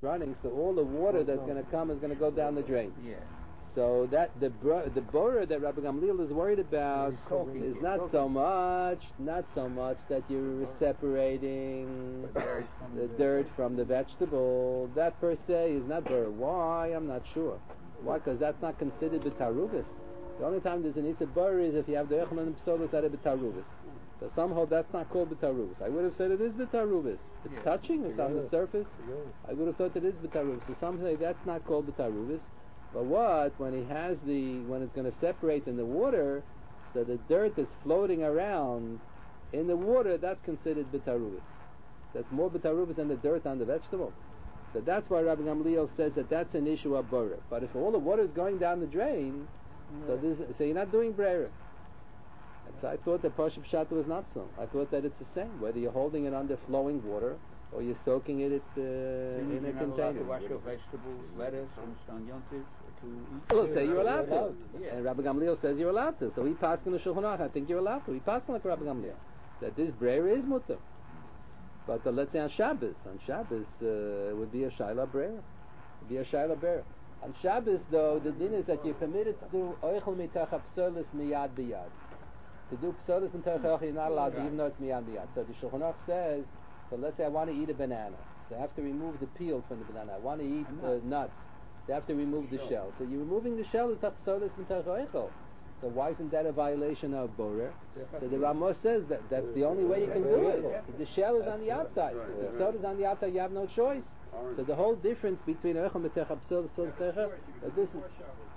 running, so all the water that's going to come is going to go down the drain. Yeah. So that the borer that Rabbi Gamliel is worried about is not so much that you're separating the dirt from the vegetable. That per se is not borer. Why? I'm not sure. Why? Because that's not considered b'tarubis. The only time there's an issa borer is if you have the echel and the psolos that are b'tarubis. But somehow that's not called b'tarubis. I would have said it is b'tarubis. It's touching. It's on the surface. I would have thought it is b'tarubis. So some say that's not called b'tarubis. But when it's going to separate in the water, so the dirt that's floating around in the water, that's considered bitarubis. That's more bitarubis than the dirt on the vegetable. So that's why Rabbi Gamliel says that that's an issue of borer. But if all the water is going down the drain, so you're not doing breira. So I thought that Pashup Pshat was not so. I thought that it's the same, whether you're holding it under flowing water or you're soaking it in a container. To wash your vegetables, lettuce, and yontif to eat. Well, say you're allowed to. Yeah. And Rabbi Gamliel says you're allowed to. So he passed on the Shulchan Aruch. I think you're allowed to. He passed on like Rabbi Gamliel that this breira is mutter. But let's say on Shabbos it would be a shaila breira. It would be a shaila breira. On Shabbos, though, the din is that you're permitted to do oichel mitacha psolis miyad biyad. To do psolis mitacha oichel, you're not allowed to, even though it's miyad biyad. So the Shulchan Aruch says, so let's say I want to eat a banana. So I have to remove the peel from the banana. I want to eat nuts. So I have to remove the shell. So you're removing the shell is psolis mitacha oichel. So why isn't that a violation of borer? So the Ramah says that that's the only way you can do it. The shell is on the outside. If the psolis is on the outside, you have no choice. So the whole difference between oichel mitacha psolis mitacha, this is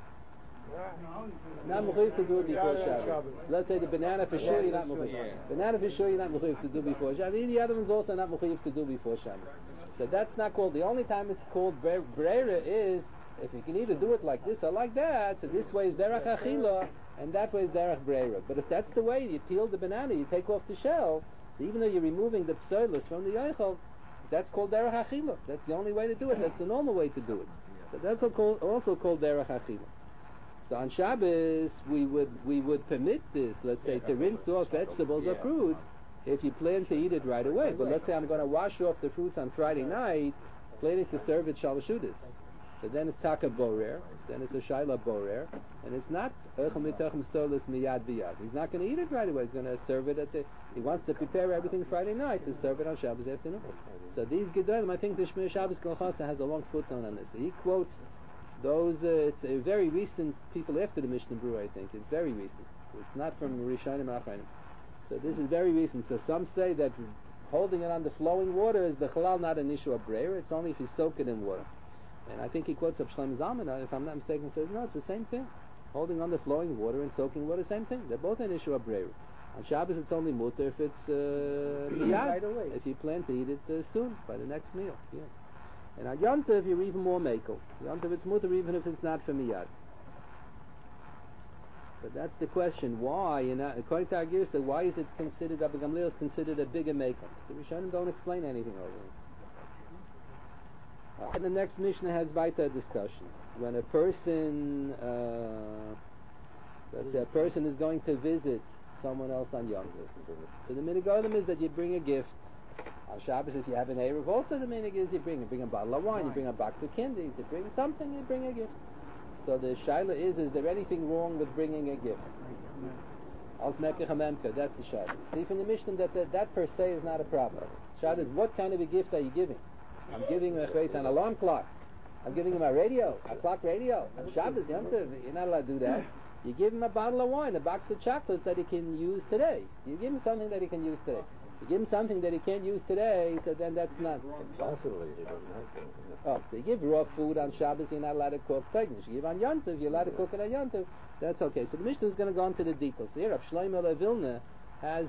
not mechuyev to do it before Shabbos. Let's say the banana for sure you're not mechuyev. Banana for sure you're not mechuyev to do before Shabbos. The other ones also not mechuyev to do before Shabbos. So that's not called. The only time it's called breira is if you can either do it like this or like that. So this way is derech achila and that way is derech breira. But if that's the way you peel the banana, you take off the shell. So even though you're removing the psolos from the oichel, that's called derech achila. That's the only way to do it. That's the normal way to do it. So that's also called derech achila. So on Shabbos, we would permit this, let's say, to rinse off vegetables or fruits if you plan to eat it right away. But let's say I'm going to wash off the fruits on Friday night, planning to serve it shalashudis. So then it's taka borer, then it's a shaila borer, and it's not oichel mitachem solis miyad biyad. He's not going to eat it right away. He's going to serve it he wants to prepare everything Friday night to serve it on Shabbos afternoon. So these gedolim, I think the Shmir Shabbos Kolchasa has a long footnote on this. He quotes those, it's a very recent people after the Mishnah Berurah, I think. It's very recent. It's not from Rishonim Achronim. So this is very recent. So some say that holding it on the flowing water is the halal, not an issue of breira. It's only if you soak it in water. And I think he quotes up Shlomo Zalman, if I'm not mistaken, says, no, it's the same thing. Holding on the flowing water and soaking water, same thing. They're both an issue of breira. On Shabbos it's only mutter if it's miyad, right away. If you plan to eat it soon, by the next meal. Yeah. And on Yom Tov, you're even more makel. Yom Tov, it's mutter even if it's not for miyad. But that's the question. Why? According to our Girsa, why is it considered, Rabbi Gamliel is considered a bigger makel? The Rishonim don't explain anything over here. And the next Mishnah has Vaita discussion. When a person, let's say a person is going to visit someone else on Yom Tov. So the minhag olam is that you bring a gift. On Shabbos, if you have an Erev, also the minhag is you bring a bottle of wine, you bring a box of candies, you bring something, you bring a gift. So the shaila is there anything wrong with bringing a gift? Als mekach hamemka, that's the shaila. See from the Mishnah that per se is not a problem. Shaila is what kind of a gift are you giving? I'm giving him an alarm clock. I'm giving him a radio, a clock radio. On Shabbos, Yom Tov, you're not allowed to do that. You give him a bottle of wine, a box of chocolates that he can use today. You give him something that he can use today. You give him something that he can't use today, so then that's not. Possibly he doesn't have to. Oh, so you give raw food on Shabbos, you're not allowed to cook tegnish. You give on Yom Tov, you're allowed to cook it on Yom Tov. That's okay. So the Mishnah is going to go into the details. So here, Rav Shlomo Vilna has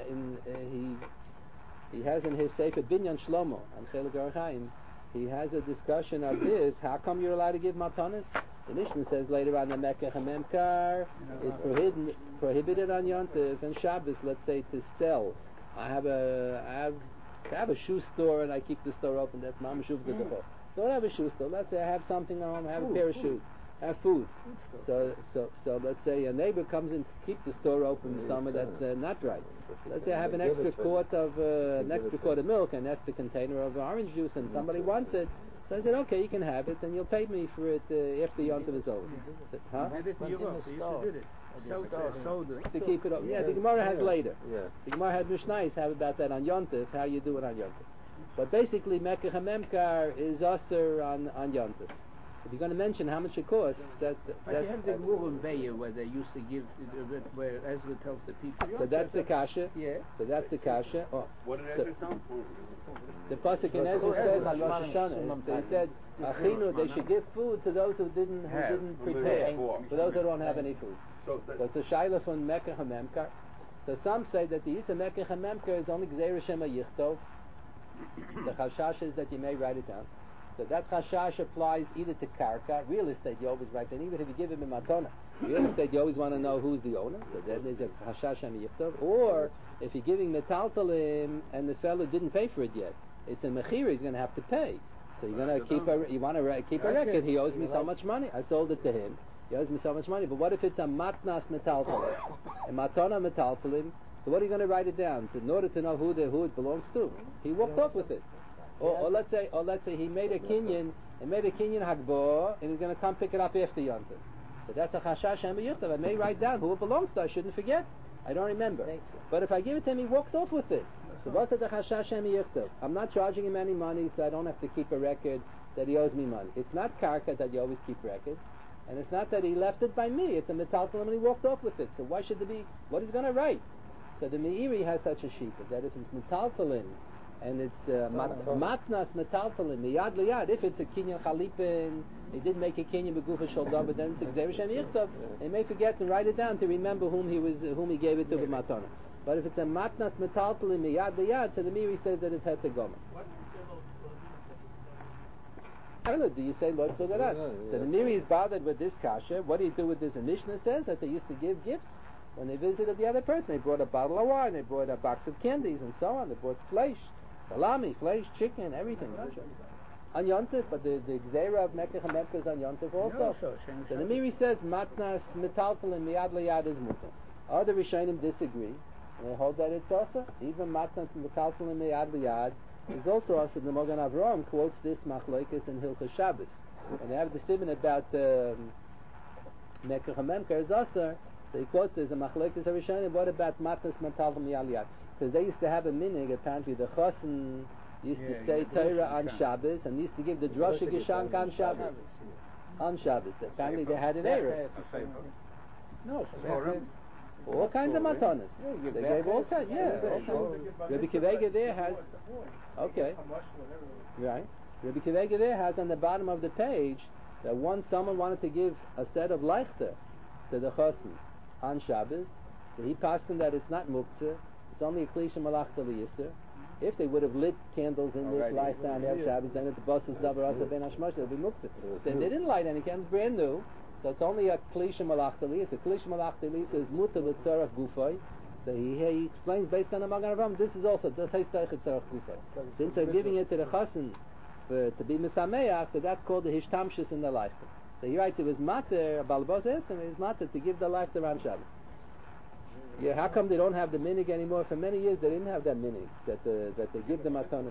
he has in his Sefer Binyan Shlomo on Chelik Orach Chaim, he has a discussion of this. How come you're allowed to give matanas? The Mishnah says later on the Mekach HaMemkar is prohibited on Yom Tov and Shabbos, let's say, to sell. I have a shoe store and I keep the store open. That's mamash uvda. Don't have a shoe store. Let's say I have something at home. I have a pair of shoes. I have food. So let's say a neighbor comes in to keep the store open with someone that's not right. Let's say I have an extra quart of milk and that's the container of orange juice and somebody wants it. So I said, okay, you can have it, and you'll pay me for it after Yontif is over. I said, huh? Had it in Europe, they used to do it. Sold it. To keep it up. Yeah, the Gemara has later. Yeah. The Gemara had Mishnayos have about that on Yontif, how you do it on Yontif. But basically, Mekach HaMemkar is usher on Yontif. If you're going to mention how much it costs, But you have the Gemara in Beyer where they used to give, where Ezra tells the people. so that's the kasha. Yeah. So that's the kasha. Oh, What did so Ezra tell him? the pasuk in Ezra says on Rosh Hashanah, so he said, Achinu, they should give food to those who didn't prepare, for those who don't have any food. So So it's a shaila from Mekach HaMemkar. So some say that the use of Mekach HaMemkar is only Gzeir Shema Yichtov. The chashash is that you may write it down. So that chashash applies either to karka, real estate you always write down, even if you give him a matona. Real estate you always want to know who's the owner, so then there's a chashash Shema Yichtov. Or if you're giving metaltalim and the fellow didn't pay for it yet, it's a mechira, he's going to have to pay. So you're going to keep a record. He owes me so much money. I sold it to him. He owes me so much money. But what if it's a matnas metaltalim, a matona metaltalim? So what are you going to write it down in order to know who it belongs to? He walked off with it. Or let's say he made a kinyan hagbor, and he's going to come pick it up after Yontif. So that's a chashash Shema Yichtov. I may write down who it belongs to. I shouldn't forget. I don't remember. But if I give it to him, he walks off with it. So what's the chashash Shema Yichtov? I'm not charging him any money, so I don't have to keep a record that he owes me money. It's not karka that you always keep records, and it's not that he left it by me. It's a metaltalim and he walked off with it. So why should there be? What is going to write? So the Meiri has such a shita that if it's metaltalim and it's matnas metaltalim miyad liyad, if it's a kinyan chalipin, he did make a kinyan begufa shalda, but then it's Gzeir Shem Yichtov, he may forget and write it down to remember whom he gave it to the matana. But if it's a matnas metaltalim miyad liyad, so the Meiri says that it's het to goma. Do you say Lord Tzugarat? So the Meiri is bothered with this kasha. What do you do with this? The Mishnah says that they used to give gifts when they visited the other person. They brought a bottle of wine, they brought a box of candies and so on. They brought flesh, salami, flesh, chicken, everything. On Yontif, but the Gzeira of Mekach HaMemkar is on Yontif also. So the Meiri says matnas metaltal and miyad liyad is mutar. Other Rishonim disagree. They hold that it's also even matnas metaltal and miyad liyad is also also. The Mogan Avraham quotes this machlokes in Hilchos Shabbos, and they have the siman about Mekach HaMemkar is also. So he quotes there's a machlokes Rishonim. What about matnas metaltal miyad liyad? Because they used to have a minig, apparently the Chosin used to say Torah on Shabbos and used to give the drasha geshank on Shabbos. On Shabbos. Apparently they had an error. No, all kinds of matanas. They gave all kinds, Rabbi Kivega there has, okay, right. Rabbi Kivega there has on the bottom of the page that once someone wanted to give a set of leichter to the Chosin on Shabbos, so he passed him that it's not muktzah, it's only a klisha malachta liyisr. If they would have lit candles in this leichter on Erev Shabbos, then at the bus was davar asa ben hashmash, it would be muktzah. So they didn't light any candles, brand new. So it's only a klisha malachta liyisr. Klisha malachta liyisr is mutar l'tzarach gufay. So he explains based on the Magen Avraham, this is also this hayz teichah tzarach gufay. Since they're giving it to the Chosin to be misameach, so that's called the hishtamshus in the leichter. So he writes it was mater. Balabos asked him, it was mater to give the leichter on Shabbos. Yeah, how come they don't have the minig anymore? For many years they didn't have that minig that they give the matanas.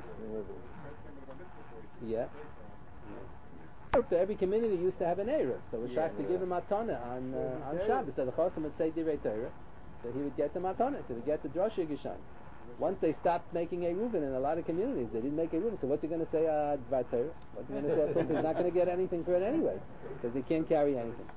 Yeah. So every community used to have an erev, so we tried to give a matana on Shabbos. So the Chosim would say Divrei Torah, so he would get the matana, so he would get the drasha geshan. Once they stopped making a reuven in a lot of communities, they didn't make a reuven. So what's he going to say? Dvar Torah. What's he going to say? He's not going to get anything for it anyway, because he can't carry anything.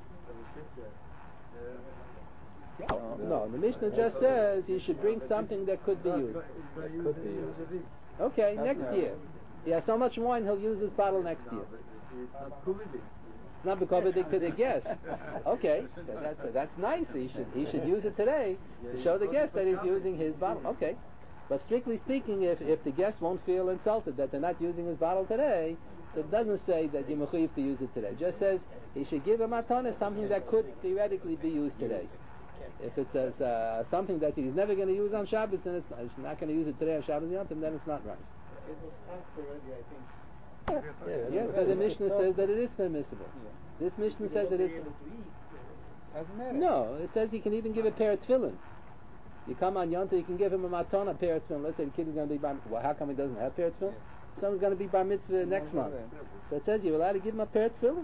No, the Mishnah just says he should bring something that could be used. Okay, next year. He has so much wine, he'll use this bottle next year. It's not bekovedik to the guest. Okay, so that's nice. He should use it today to show the guest that he's using his bottle. Okay, but strictly speaking, if the guest won't feel insulted that they're not using his bottle today, so it doesn't say that you're mechuyev to use it today. It just says he should give a matana something that could theoretically be used today. If it's something that he's never going to use on Shabbos, then he's not going to use it today on Shabbos Yom, and then it's not right. It was passed already, I think. Yeah, so the Mishnah says that it is permissible. This Mishnah says it is. Doesn't matter. No, it says he can even give a pair of tefillin. You come on Yom Tov, you can give him a matana, a pair of tefillin. Let's say the kid is going to be by. Well, how come he doesn't have a pair of tefillin? someone's going to be bar mitzvah next month. So it says you're allowed to give him a pair of tefillin.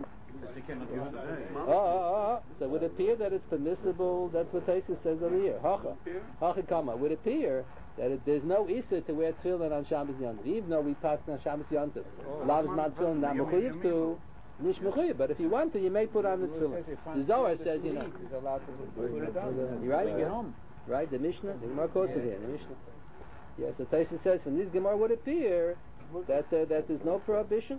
So it would appear that it's permissible. That's what Taisus says over here. Hacha kama. It would appear that there's no issa to wear tefillin on Shabbos Yontif, even though we pass on Shabbos Yontif. Lav's not tefillin, not mechuyev to, nish mechuyev. But if you want to, you may put on the tefillin. The Zohar says, you know. You right? Right. The Mishnah. The Gemara quotes it here. The Mishnah. Yes. The Taisus says from this Gemara would appear that there's no prohibition.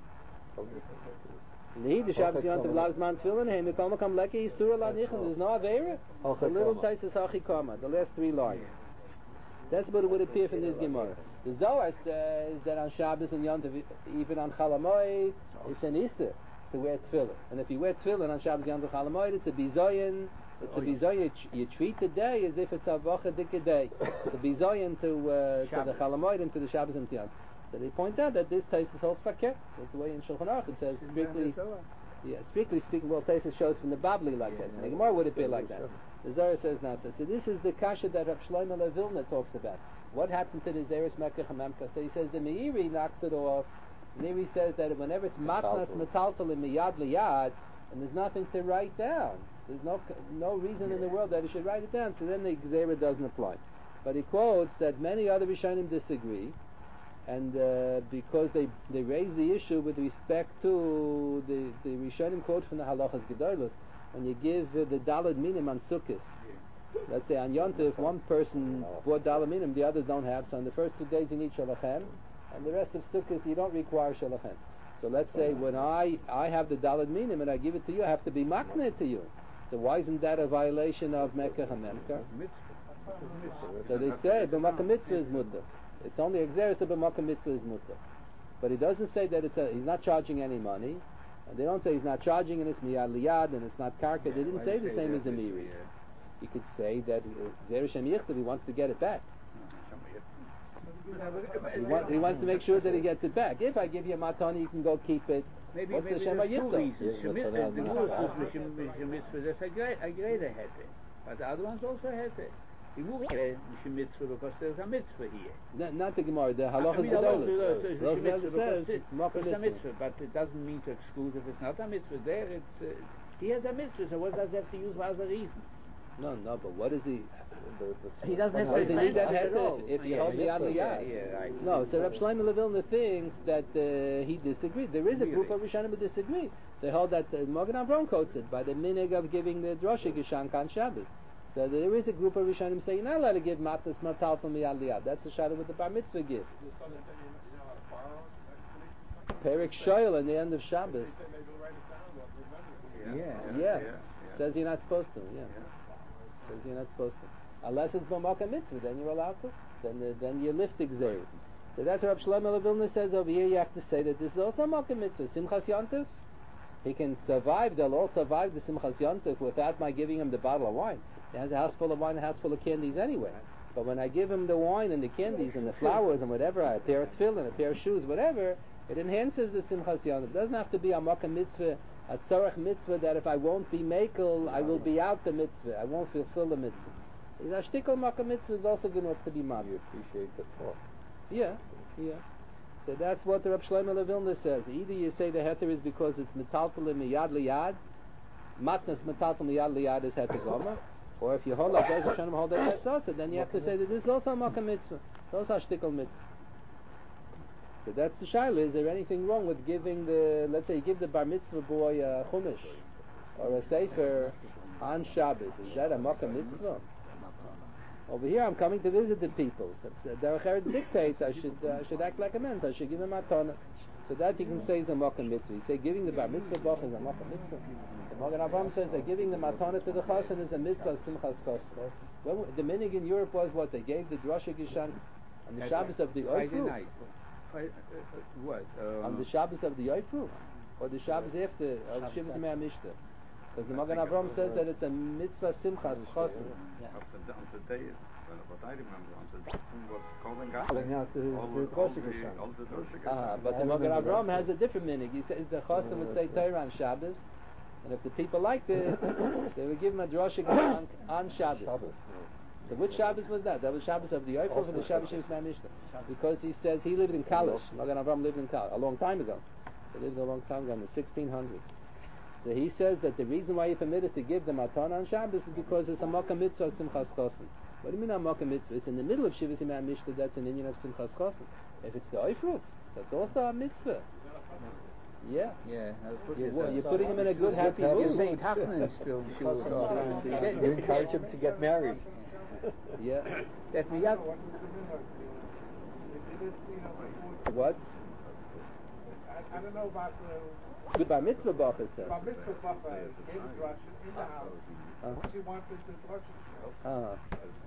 The Shabbos Yontif Lav's man tefillin. Hey, mikol makam leki yisur la nichen. There's no avera. The little Taisus hachi kama. The last 3 lines. That's what it would appear from this Gemara. The Zohar says that on Shabbos and Yontif, even on Chalamoid, it's an Issa to wear tefillin. And if you wear tefillin on Shabbos, Yontif, Chalamoid, it's a bizoyin. It's a bizoyin. You treat the day as if it's a vacha dikka day. It's a bizoyin to the Chalamoid and to the Shabbos and Yontif. So they point out that this taste is holds fakir. That's the way in Shulchan Aruch it says strictly. Yeah, strictly speaking, well, Taisus shows from the Babli like that. And the Gemara would appear like that. The Zohar says not so. So this is the kasha that Rav Shlomo Vilna talks about. What happened to the Zeres Mekach Hamemka? So he says the Meiri knocks it off. Meiri says that whenever it's matnas metaltal and miyad liyad, and there's nothing to write down, there's no reason in the world that he should write it down. So then the Gzera doesn't apply. But he quotes that many other Rishonim disagree. And because they raise the issue with respect to the Rishonim quote from the Halachas Gedolos, when you give the Dalad Minim on Sukkot, let's say on Yontif, one person bought Dalad Minim, the others don't have, so on the first 2 days you need Shalachem, and the rest of Sukkot you don't require Shalachem. So let's say when I have the Dalad Minim and I give it to you, I have to be makneh to you. So why isn't that a violation of Mekach HaMemkar? So they say, B'makah Mitzvah is mutter. It's only Exeris of B'makah Mitzvah is mutter. But he doesn't say that he's not charging any money. And they don't say he's not charging and it's miyad liyad and it's not karka. They didn't say the same as the Meiri. You could say that Exeris Shem Yichtav, he wants to get it back. He wants to make sure that he gets it back. If I give you a matana, you can go keep it. Maybe What's the Shem there's 2 Yichtav? reasons. The Gurus mitzvah, that's a greater heter. But the other ones also heter. The Gurus mitzvah because there's a mitzvah here. Not the Gemara, the Halachas Gedolos. Those says it's a mitzvah, but it doesn't mean to exclude if it's not a mitzvah. There, he has a mitzvah, so what does he have to use for other reasons? No, but what is he? He doesn't have to need that at all. if you hold the yad liyad. Right. No, so Rav Shlomo Vilna thinks that he disagreed. There is a group of Rishonim who disagree. They hold that Magen Avraham quotes it by the minig of giving the drosha geshank on Shabbos. So there is a group of Rishonim saying you're not allowed to give matnas matal from yad liyad. That's the shadow with the bar mitzvah give. Perik Shoyel in the end of Shabbos. Yeah. Says you're not supposed to. Yeah. Says you're not supposed to. Unless it's b'makah mitzvah, then you're allowed to. Then you lift Gzeir. So that's what Rav Shlomo Vilna says over here. You have to say that this is also makah mitzvah. Simchas Yontif. He can survive. They'll all survive the Simchas Yontif without my giving him the bottle of wine. He has a house full of wine, a house full of candies anyway. But when I give him the wine and the candies and the flowers and whatever, a pair of tefillin, a pair of shoes, whatever, it enhances the Simchas Yontif. It doesn't have to be a makah mitzvah, a tzorach mitzvah that if I won't be makel, I will be out the mitzvah. I won't fulfill the mitzvah. Is a shtickle makah mitzvah is also good enough to be mad. You appreciate the thought. Yeah. So that's what the Rav Shlomo Vilna says. Either you say the heter is because it's metaltal miyad liyad, matnas metaltal miyad liyad is heter goma, or if you hold up Beis Hashanah hold that that's also, then you have to say that this is also a makah mitzvah. It's also a shtickle mitzvah. So that's the shaila. Is there anything wrong with giving let's say you give the bar mitzvah boy a chumash or a sefer on Shabbos? Is that a makah mitzvah? Over here, I'm coming to visit the people. So Derech Eretz dictates I should act like a man. So I should give him a matana. So that you can say is a makah mitzvah. You say giving the bar mitzvah boch is a makah mitzvah. The Magen Avraham says that giving the matana to the chassan is a mitzvah of simchas chassan. The minig in Europe was what they gave the drosha geshank on the Shabbos of the Oifru. On the Shabbos of the Oifru, or the Shabbos after of Shivas Mei HaMishta. Because the Magen Avraham says that it's a mitzvah simchas chassan. But the Magen Avraham has a different meaning. He says the chassan would say Torah on Shabbos, and if the people liked it, they would give him a drosha on Shabbos. So which Shabbos was that? That was Shabbos of the Ofer for the Shabbos Shivas Mishnah. Because he says he lived in Kalish. Magen Avraham lived in Kalish a long time ago. He lived a long time ago in the 1600s. So he says that the reason why he permitted to give the Matana on Shabbos is because it's a Makkah Mitzvah of Simchas Chosin. What do you mean a Makkah Mitzvah? It's in the middle of Shivas Mishnah, that's an Inyan of Simchas Chosin. If it's the Ofer, so it's also a Mitzvah. Yeah. Yeah. You're putting him in a good, happy mood. You're saying Tachlan still You encourage him to get married. Yeah. That miyad. What? I don't know about Good bar mitzvah bacha, sir. Bar mitzvah bacha in Russian in the house. She wanted to Russian.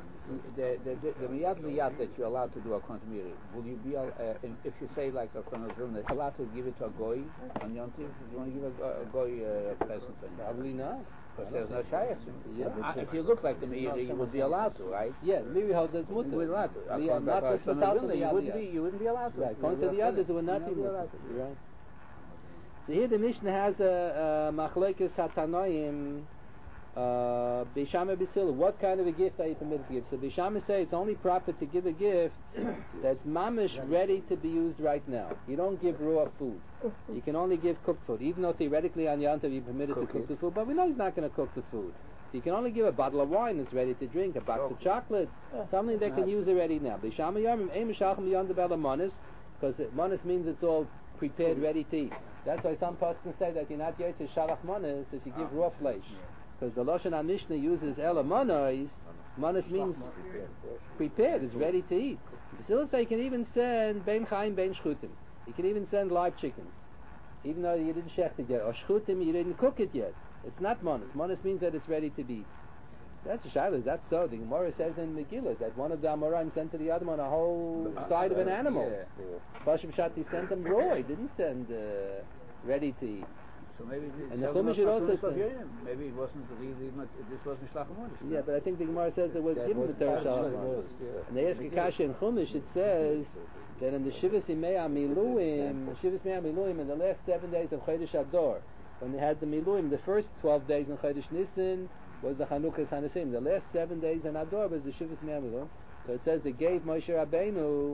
The miyad liyad that you're allowed to do a kontamiri, will you be if you say like a konazruna, allowed to give it to a goy on Yom Tov? You want to give a goy a present? Probably not. Because there's no shayach. Yeah. If you look like the miyad, you would be allowed to, right? Yeah, maybe how that's mutter. You would be allowed to. Not this without the you wouldn't be allowed to. Right. According to the others, it would not be allowed to. Right. So here the Mishnah has a machlekes hatanoim. Beishama B'Sila, what kind of a gift are you permitted to give? So Beishama say it's only proper to give a gift that's mamish ready to be used right now. You don't give raw food. You can only give cooked food, even though theoretically on Yantav you're permitted to cook the food, but we know he's not going to cook the food. So you can only give a bottle of wine that's ready to drink, a box of chocolates, something they can use already now. Beishama Yomim, Ein Meshachem Yonda Bela Monis, because Monis means it's all prepared, ready to eat. That's why some persons say that you're not yet to Shalach Monis if you give raw flesh. Because the Lashon HaMishnah uses Ela Monos. Monos means prepared, is ready to eat. The say you can even send Ben Chaim Ben Shchutim. You can even send live chickens, even though you didn't shecht it yet. Or Shchutim, you didn't cook it yet. It's not Monos. Monos means that it's ready to be eaten. That's a shayla. That's so. The Gemara says in Megillah that one of the Amoraim sent to the other one a whole side of an animal. Pashim Shati sent them raw. He didn't send ready to eat. So maybe and the Chumash should also say maybe it wasn't really this wasn't Shlach HaMonos. Yeah, but I think the Gemara says it was given the Torah Shlach HaMonos. And they ask Akasha in Chumash, it says that in the Shivas Yimei Miluim, in the last 7 days of Chodesh Ador, when they had the Miluim, the first 12 days in Chodesh Nisan was the Chanukah Hanasim. The last 7 days in Ador was the Shivas Yimei Miluim. So it says they gave Moshe Rabbeinu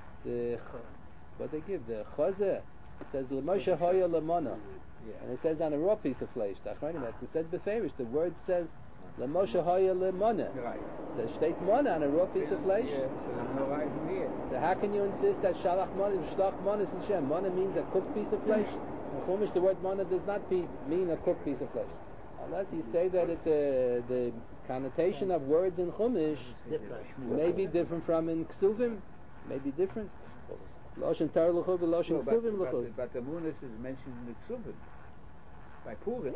what they give, the Chazeh. It says Moshe Hoya Lemona. And it says on a raw piece of flesh. The Achronim has to said beferish. The word says Moshe Hoya Lemona. It says Shteit Mona on a raw piece of flesh. So how can you insist that Shalach Mona, Shlach Mona is Hashem? Mona means a cooked piece of flesh. In Chumash the word Mona does not mean a cooked piece of flesh. Unless you say that the connotation of words in Chumash may be different from in Ksuvim. May be different. Loshen Tar L'chud, Loshen Ksuvim L'chud. But the Munis is mentioned in the Ksuvim. By Purim.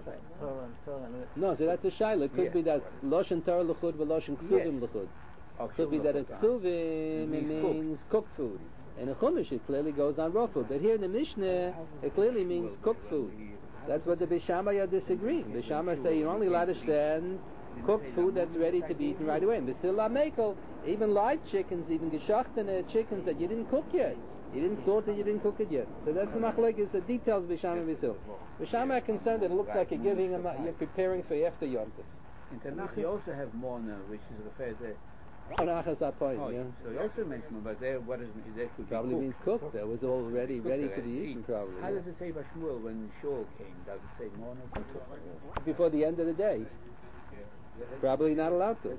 No, so that's a shayla. It could be that Loshen Tar L'chud, Loshen Ksuvim L'chud. It could be that in Ksuvim it means cooked food. And in Chumash it clearly goes on raw food. But here in the Mishnah it clearly means cooked food. That's what the Beishamaya disagree. Beishamaya say you're only allowed to send cooked food that's ready to be eaten right away. And B'sila Mekel, even live chickens, even geschachtene chickens that you didn't cook yet. You didn't salt it, you didn't cook it yet. So that's the machlekes, the details of B'shama and B'sil. B'shama are concerned that it looks like you're giving them, you're preparing for after Yom Tov. In Tanakh you also have Mona, which is referred to... Tanakh is that point, yeah. So you also mentioned, but there, what is that could probably be means cooked. That was already ready to be eaten, probably. How does it say Bashmuel when Shaul came? Does it say Mona? Before the end of the day. Probably not allowed to.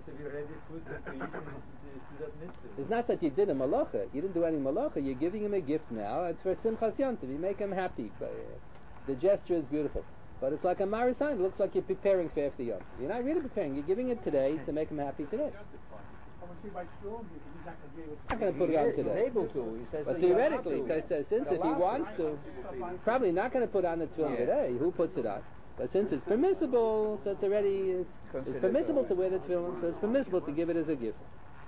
It's not that you did a malacha. You didn't do any malacha. You're giving him a gift now. It's for Simchas Yom Tov. You make him happy. The gesture is beautiful. But it's like a marisan. It looks like you're preparing for after Yom Tov. You're not really preparing. You're giving it today to make him happy today. He's not going to put it on today. He's able to. He says but theoretically, he says since if he wants to, probably not going to put on the tefillin today. Who puts it on? But since it's permissible, so it's permissible to wear the tefillin, so it's permissible to give it as a gift.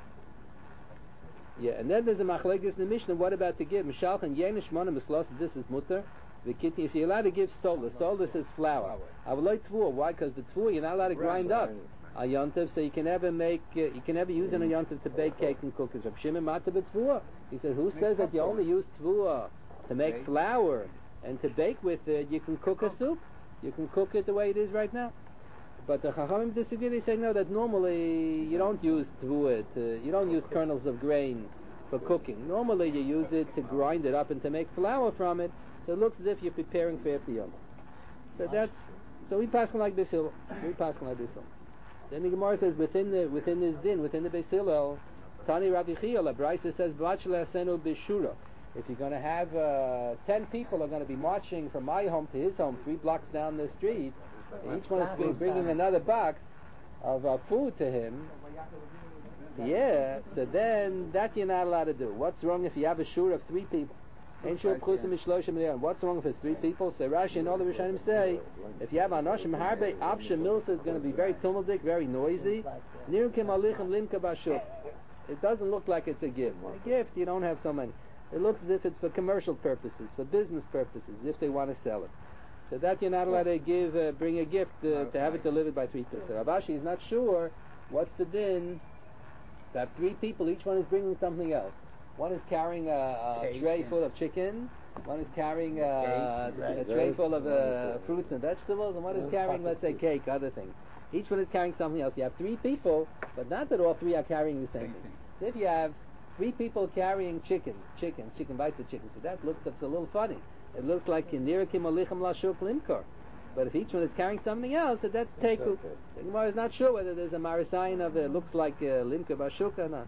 Yeah, and then there's a machlekes in the Mishnah. What about to give? Mishalch and yenish mona mislos. This is mutter. The kitni. So you're allowed to give sola. Sola is flour. Avaloi tvua. Why? Because the tvua you're not allowed to grind up a yontiv, so you can never make. You can never use a yontiv to bake cake and cookies. Reb Shimon Mata b'tvua. He says, who says that you only use tvua to make flour and to bake with it? You can cook a soup. You can cook it the way it is right now. But the Chachamim disagree. They say no, that normally you don't use tvuah, you don't use kernels of grain for cooking. Normally you use it to grind it up and to make flour from it, so it looks as if you're preparing for Efta Yom. So we pass like Beis Hillel. Then the Gemara says within this din, within the Beis Hillel, Tani Rabbi Chiyah, a Brisa says B'achel Asenu B'Shura. If you're going to have 10 people are going to be marching from my home to his home, 3 blocks down the street, each one is bringing another box of food to him. Yeah, so then that you're not allowed to do. What's wrong if you have a shur of 3 people? What's wrong if it's 3 people? So Rashi and all the Rishonim say, if you have anoshim harbe, absha milsa is going to be very tumultic, very noisy. Nirkim alichem limka bashuk. It doesn't look like it's a gift. A gift, you don't have so many. It looks as if it's for commercial purposes, for business purposes, if they want to sell it. So that you're not allowed to bring a gift to have it delivered by 3 people. So Rav Ashi is not sure what's the din. That 3 people, each one is bringing something else. One is carrying a tray full of chicken, one is carrying a tray full of fruits and vegetables, and one is carrying, let's say, cake, other things. Each one is carrying something else. You have 3 people, but not that all 3 are carrying the same thing. So if you have 3 people carrying chicken bites of chicken, so that looks a little funny. It looks like Nirakim Alichem Lashuk Limkar. But if each one is carrying something else, so that's Teku. The Gemara is not sure whether there's a Marisayin of it looks like Limka Bashuk or not.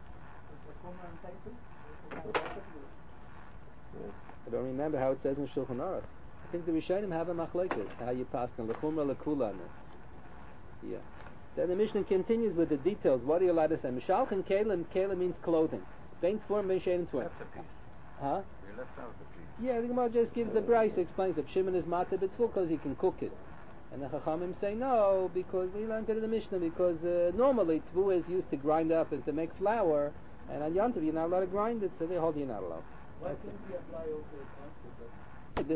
I don't remember how it says in Shulchan Aruch. I think the Rishonim have a machlokes, how you pass on L'chumra L'kula on this. Yeah. Then the Mishnah continues with the details. What are you allowed to say? Mishalchen Kelim, Kelim means clothing. Bein Tfurim, Bein Shein Tfurim. Huh? You left out the piece. Yeah, the Gemara just gives the Brisa, explains that Shimon is Mata B'Tful because he can cook it. And the Chachamim say no, because we learned it in the Mishnah, because normally Tvu is used to grind up and to make flour, and on Yom Tov you're not allowed to grind it, so they hold you're not allowed. Why can't we apply also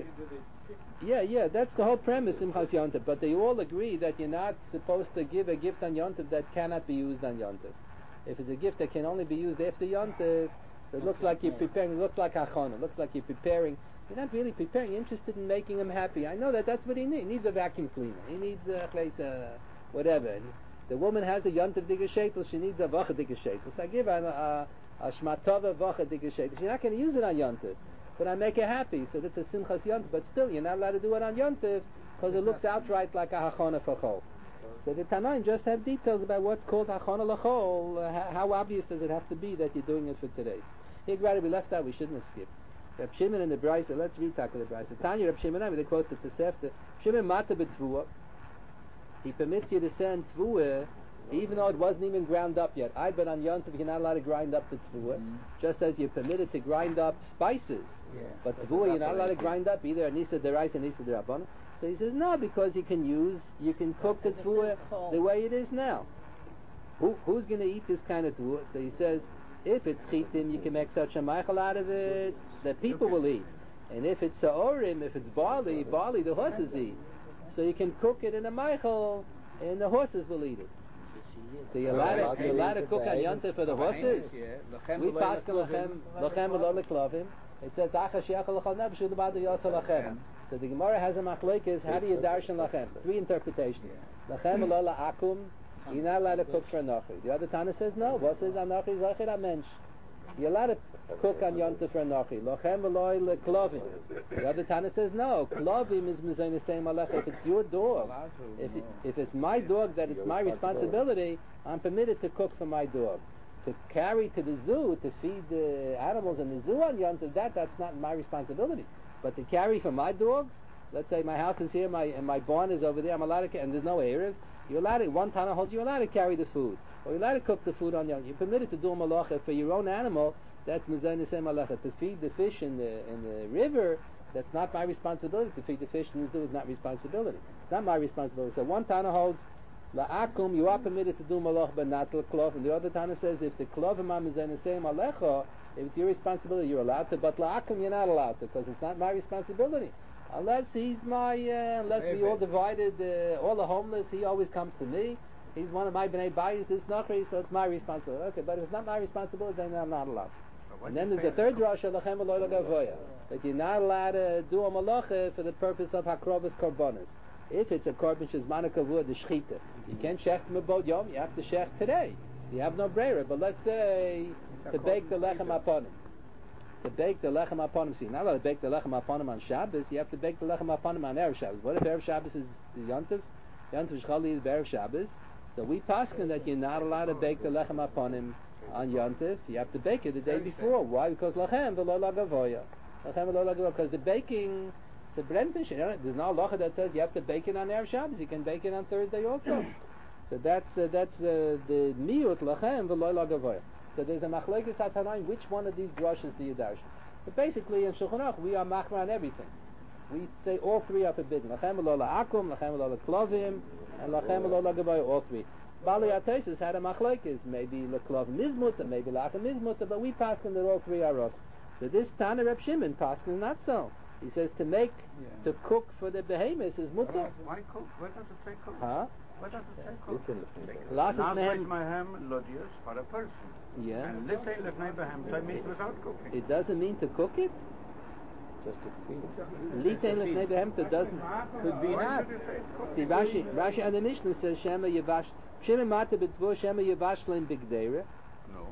Yeah, that's the whole premise in Chas Yom Tov, but they all agree that you're not supposed to give a gift on Yom Tov that cannot be used on Yom Tov. If it's a gift that can only be used after Yom Tov, so it looks like you're preparing, it looks like Achon, it looks like you're preparing. You're not really preparing, you're interested in making him happy. I know that's what he needs. He needs a vacuum cleaner. He needs a place, whatever. And the woman has a Yom Tov Diga Shekel, she needs a Vacha Diga Shekel. So I give her a Shmatova Vacha Diga Shekel. She's not going to use it on Yom Tov, but I make her happy. So that's a Simchas Yom Tov. But still, you're not allowed to do it on Yom Tov because it looks outright like a Hachona for Chol. So the Tanaim just have details about what's called Hachona L'Chol. How obvious does it have to be that you're doing it for today? Here, glad we left out, we shouldn't have skipped. Reb Shimon in the Brisa, let's read the Brisa. Tanya Reb Shimon, they quote the Tosefta. Shimon Mata B'Tvua. He permits you to send Tvua, even though it wasn't even ground up yet. But on Yom Tov you're not allowed to grind up the Tvua, just as you're permitted to grind up spices. Yeah. But Tvua you're not allowed to grind up either Nisa Derais and Nisa Derabana. So he says no, because you can cook the Tvua the way it is now. Who's going to eat this kind of Tvua? So he says, if it's chitim, you can make such a meichel out of it that people will eat. And if it's sa'orim, if it's barley the horses eat. So you can cook it in a meichel, and the horses will eat it. So you're allowed to cook on Yom Tov for the horses. We pass lachem v'lo leklavim. It says acha she'achal l'chol nefesh u'lebadu yosel lachem. So the Gemara has a machlokes. How do you darshan lachem? 3 interpretations. Lachem v'lo la'akum. You're not allowed to cook for Anochi. The other Tana says no. What says Anochi Zachir HaMensh? You're allowed to cook on Yom Tov for Anochi. Lochem v'loi leklovim. The other Tana says no. Klovim is mizayne seim alecha. If it's your dog, if it's my dog that it's my responsibility, I'm permitted to cook for my dog. To carry to the zoo, to feed the animals in the zoo on Yom Tov, that's not my responsibility. But to carry for my dogs, let's say my house is here, and my barn is over there, I'm allowed to, and there's no Erev. You're allowed to, one Tana holds you're allowed to carry the food. Or you're allowed to cook the food on Yom. You're permitted to do a malacha for your own animal. That's mizayne seim alecha. To feed the fish in the river, that's not my responsibility. To feed the fish in the zoo is not responsibility. It's not my responsibility. So one Tana holds, la'akum, you are permitted to do malach, but not l'klov. And the other Tana says, if the klovim are mizayne seim alecha, if it's your responsibility, you're allowed to. But la'akum, you're not allowed to, because it's not my responsibility. Unless he's unless we all divided, all the homeless, he always comes to me. He's one of my bnei bayis, this nachri, so it's my responsibility. Okay, but if it's not my responsibility, then I'm not allowed. And then there's the third drasha, lachem v'lo legavoya, that you're not allowed to do a malacha for the purpose of hakrovas korbanos. If it's a korban shezman kavua, the shchita, you can't shech mebod yom. You have to shech today. You have no brera. But let's say to bake the lechem aponim. To bake the lechem aponim. See, you're not allowed to bake the lechem aponim on Shabbos. You have to bake the lechem aponim on Erev Shabbos. What if Erev Shabbos is Yontif? Yontif Shchali is Erev Shabbos. So we paskin that you're not allowed to bake the lechem aponim on Yontif. You have to bake it the day before. Why? Because lachem v'lo lagavoya. Lachem v'lo lagavoya. Because the baking, it's a brentish. There's no halacha that says you have to bake it on Erev Shabbos. You can bake it on Thursday also. So that's the miyut lachem v'lo lagavoya. So there's a machlekes hatanaim. Which one of these drushes do you darshan? So basically in Shulchan Aruch we are machmer on everything. We say all three are forbidden. Lachem v'lo la'akum, lachem v'lo la'klovim, and lachem v'lo lagavoya. All three. Bali Ateisus had a machlekes. Maybe la'klovim is mutter, maybe la'akum is mutter, but we paskin that all three are us. So this Tana Reb Shimon paskin not so. He says to cook for the behemoths is mutter. Why cook? Where does it say cook? Huh? Where does it say cook? Last Mahem lodius for a person. Yeah. And let's say lefnei behem, so it means without cooking. It doesn't mean to cook it. Just to feed. Litein lefnei behemta doesn't. Could be not. See, Rashi on the Mishnah says Shema Yevash. Shema Mata B'Tzvor Shema Yevash Lein Bigdeira. No.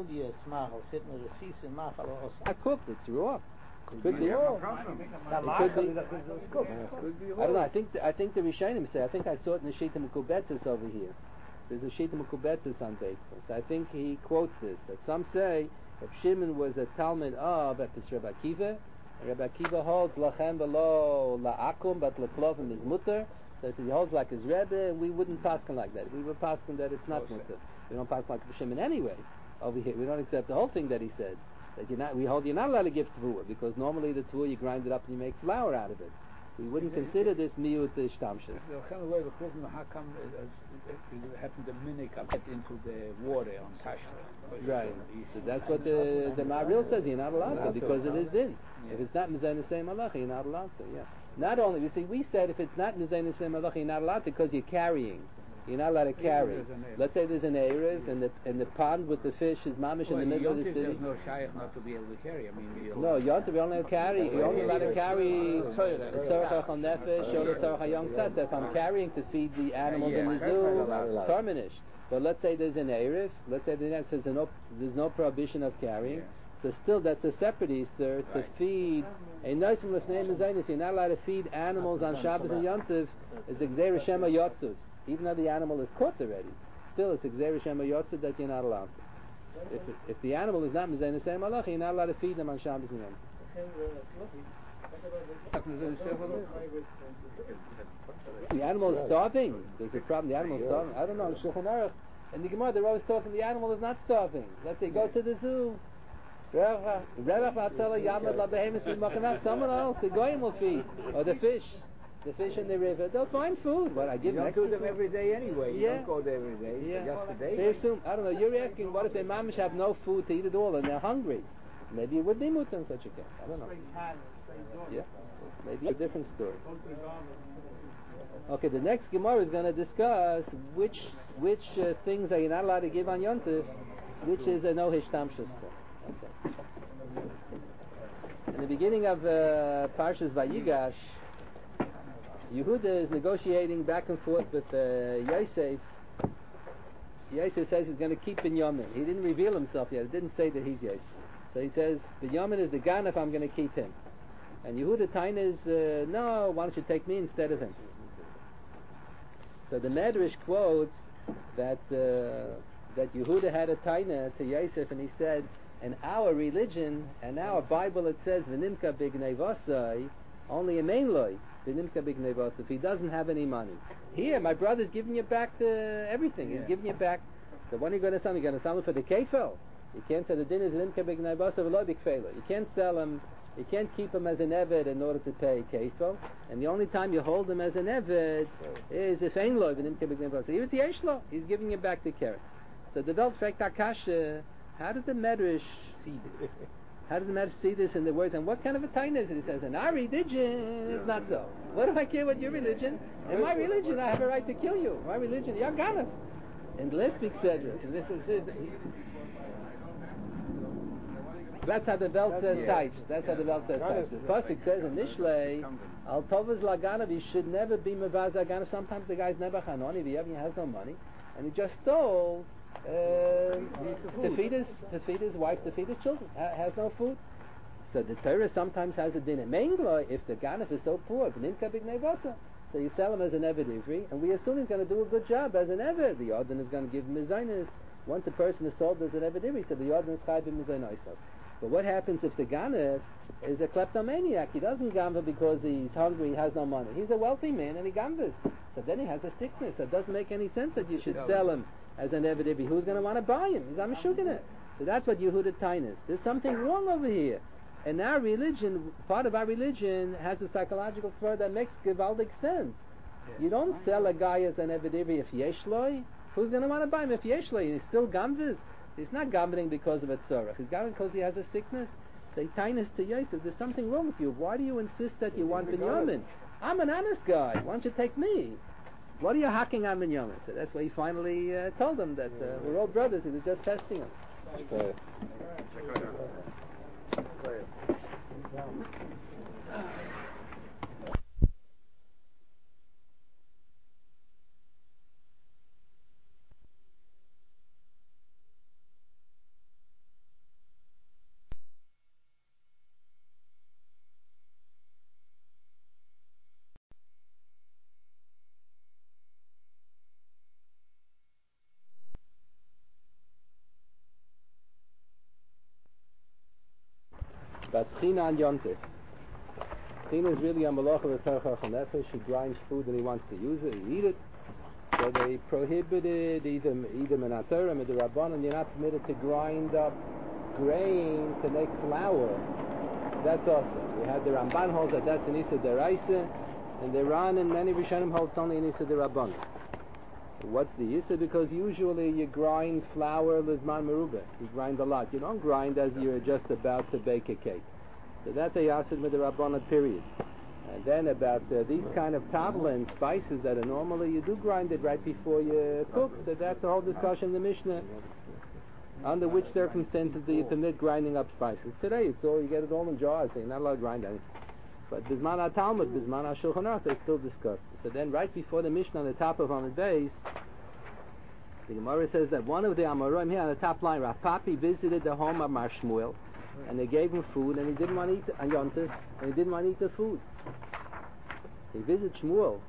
I cooked. It's raw. Could be. No problem. It could be. I don't know. I think the Rishonim say. I think I saw it in the Shita Mekubetzes over here. There's a Shita Mekubetzes on Beitzah. So I think he quotes this. That some say that Shimon was a Talmud of Epis Rebbe Akiva. Rebbe Akiva holds lachem v'lo la'akum, but l'klovim is mutter. So he holds like his Rebbe, and we wouldn't paskin like that. We would paskin that it's not mutter. We don't paskin like Shimon anyway. Over here, we don't accept the whole thing that he said. That we hold you're not allowed to give tvua, because normally the tvua you grind it up and you make flour out of it. We wouldn't consider this miyut shtamshus. How come it happened the minik get into the water on Tashla? Right. So that's what the Maril says. You're not allowed to, because it is din. If it's not mizay nesei malacha, you're not allowed to. Yeah. Not only you see, we said if it's not mizay nesei malacha, you're not allowed to because you're carrying. You're not allowed to carry. Let's say there's an Erev and the pond with the fish is mamish in the middle of the city. There's no shaykh not to be able to carry. I mean, no, Yontif you're only allowed to carry. You're only allowed to carry tzorach al nefesh or tzorach hayom tzas. If I'm carrying to feed the animals in the zoo, terminish. But let's say there's an Erev. Let's say the next says there's no prohibition of carrying. So still, that's a separate Easter to feed a nice lefnei mezainis. You're not allowed to feed animals on Shabbos and Yontif. It's Gzeira Shema Yotzud. Even though the animal is caught already, still it's a Gzeira Shema Yotzud that you're not allowed to. If the animal is not Mezay Nesei Malacha, you're not allowed to feed them on Shabbos and Yom. The animal is starving. There's a problem. The animal is starving. I don't know. Shulchan Aruch and the Gemara, they're always talking the animal is not starving. Let's say go to the zoo. Someone else, the goyim will feed, or the fish in the river. They'll find food. But I give you don't do them every day anyway. You don't go there every day. Yeah. Just today. They assume. I don't know. You're asking what if their mamish have no food to eat at all and they're hungry? Maybe it would be mutter in such a case. I don't know. Yeah. Maybe a different story. Okay. The next Gemara is going to discuss which things are you not allowed to give on Yontif, which is a no hishtamshus for. Okay. In the beginning of Parshas Vayigash, Yehuda is negotiating back and forth with Yosef. Yosef says he's going to keep Binyamin. He didn't reveal himself yet. He didn't say that he's Yosef. So he says, Binyamin is the Ganef, I'm going to keep him. And Yehuda Tain is, no, why don't you take me instead of him? So the Medrash quotes that Yehuda had a Taina to Yosef, and he said, in our religion and our Bible it says, V'nimka b'gnei only a main loy. If he doesn't have any money. Here, my brother's giving you back everything. He's giving you back. So when are you going to sell him? You're going to sell him for the kefil? You can't say the din is limka b'gnei basa v'lo b'kfela. You can't sell him. You can't keep him as an eved in order to pay kefil. And the only time you hold him as an eved is if ein lo v'nimka b'gnei basa. Even yesh lo, he's giving you back the carrot. So the Dov fragt Akasha, how did the Medrash see this? How does the Medrash see this in the words? And what kind of a taina is it? He says, in our religion, it's not so. What do I care what your religion? In my religion, I have a right to kill you. My religion, you're Ganef. In the Lesbik said it. And this is it. That's how the Welt says Taich. That's how the Welt says Taich. The Pasuk says in Mishlei, Al Tovaz Laganav, he should never be Mevaz Laganav. Sometimes the guy's never Hanoni, he has no money, and he just stole to feed his wife, to feed his children. Has no food. So the Torah sometimes has a din. If the Ganav is so poor, so you sell him as an Eved Ivri, and we assume he's going to do a good job as an Eved. The Yodin is going to give him his Zainis. Once a person is sold as an Eved Ivri, so the Yodin is Chayv him his Zainis. But what happens if the Ganav is a kleptomaniac? He doesn't gamble because he's hungry, he has no money. He's a wealthy man and he gambles. So then he has a sickness. So it doesn't make any sense that you should sell him as an Eved Ivri. Who's going to want to buy him? He's Amishugana. So that's what Yehuda Tainus. There's something wrong over here. And our religion, part of our religion, has a psychological floor that makes Givaldic sense. You don't sell a guy as an Eved Ivri if Yeshloi. Who's going to want to buy him if Yeshloi? And he's still gambling. He's not gambling because of a tzorach. He's gambling because he has a sickness. Say, Tainus to Yosef, there's something wrong with you. Why do you insist that you want Binyamin? I'm an honest guy. Why don't you take me? What are you hacking on Binyamin? So that's why he finally told him that we're all brothers. He was just testing him. Okay. But China and Yontif. China is really a malach of the Tzarchach HaNefesh. He grinds food and he wants to use it, he eat it. So they prohibited either Minatorah, Midrabanan, you're not permitted to grind up grain to make flour. That's awesome. We had the Ramban holds that that's an Issa Deraisa, and the Iran and many Rishonim holds only an Issa Derabanan. What's the Issa? Because usually you grind flour Lizman Merubah. You grind a lot. You don't grind as you're just about to bake a cake. So that's a Yasid Midrabanan period. And then about these kind of tabla and spices that are normally, you do grind it right before you cook. So that's a whole discussion in the Mishnah. Under which circumstances do you permit grinding up spices? Today it's all, you get it all in jars, so you're not allowed to grind anything. But Bisman HaTalmud, Bisman HaShulchan Aruch, they still discussed. So then right before the Mishnah on the top of Amud Beis, the Gemara says that one of the Amoraim here on the top line, Rav Papi visited the home of Mar Shmuel, and they gave him food, and he didn't want to eat on Yontif, and he didn't want to eat the food. He visited Shmuel,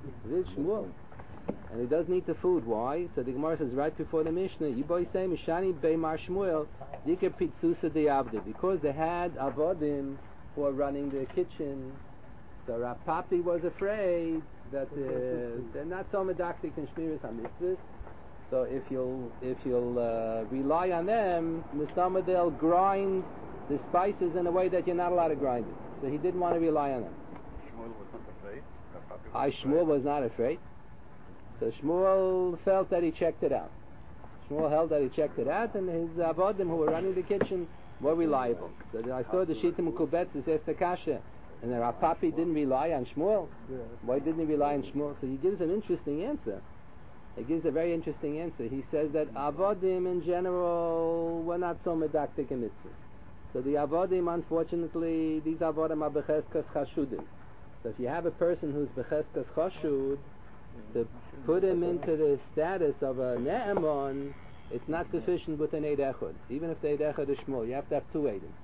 and he doesn't eat the food. Why? So the Gemara says right before the Mishnah, Yiboy say Mishani Bei Mar Shmuel, Dike Pitzusa De'avdi, because they had avodim for running the kitchen. So Rav Papi was afraid that they're not so medactic in Shmiras HaMitzvahs. So if you'll rely on them, Mistama, they'll grind the spices in a way that you're not allowed to grind it. So he didn't want to rely on them. Shmuel was not afraid? Shmuel was not afraid. So Shmuel felt that he checked it out. Shmuel held that he checked it out, and his avodim who were running the kitchen were reliable. So I saw the Shita Mukubetz, it says the Kasha, and the Rav Papi didn't rely on Shmuel. Why didn't he rely on Shmuel? So he gives an interesting answer. He gives a very interesting answer. He says that avodim in general were not so medactic in mitzvahs. So the avodim, unfortunately, these avodim are becheskas chashudim. So if you have a person who's becheskas chashud, to put him into the status of a ne'eman, it's not sufficient with an eid echad. Even if the eid echad is Shmuel, you have to have two eidim.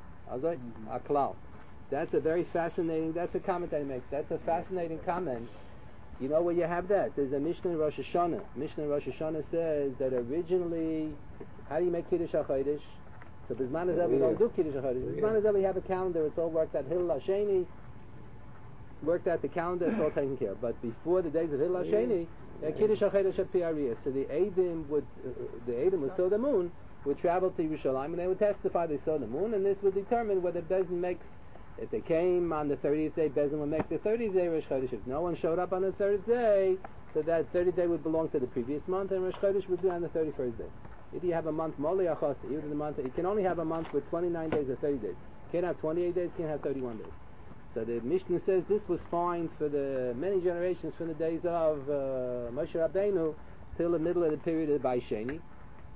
Aklal. That's a very fascinating, that's a comment that he makes. That's a fascinating comment. You know where you have that? There's a Mishnah in Rosh Hashanah. Mishnah in Rosh Hashanah says that originally, how do you make Kiddush HaChodesh? So Bisman Hazeh we don't do Kiddush HaChodesh. Bisman Hazeh we have a calendar, it's all worked out. Hillel HaSheni, worked out the calendar, it's all taken care of. But before the days of Hillel HaSheni, Kiddush HaChodesh at Piariyah. So the Eidim would saw the moon, would travel to Yerushalayim, and they would testify they saw the moon, and this would determine whether Bezin makes. If they came on the 30th day, Bezin would make the 30th day Rosh Chodesh. If no one showed up on the 30th day, so that 30th day would belong to the previous month, and Rosh Chodesh would be on the 31st day. If you have a month, Moli Achos, even the month, you can only have a month with 29 days or 30 days. You can't have 28 days, you can't have 31 days. So the Mishnah says this was fine for the many generations from the days of Moshe Rabbeinu till the middle of the period of Baisheni.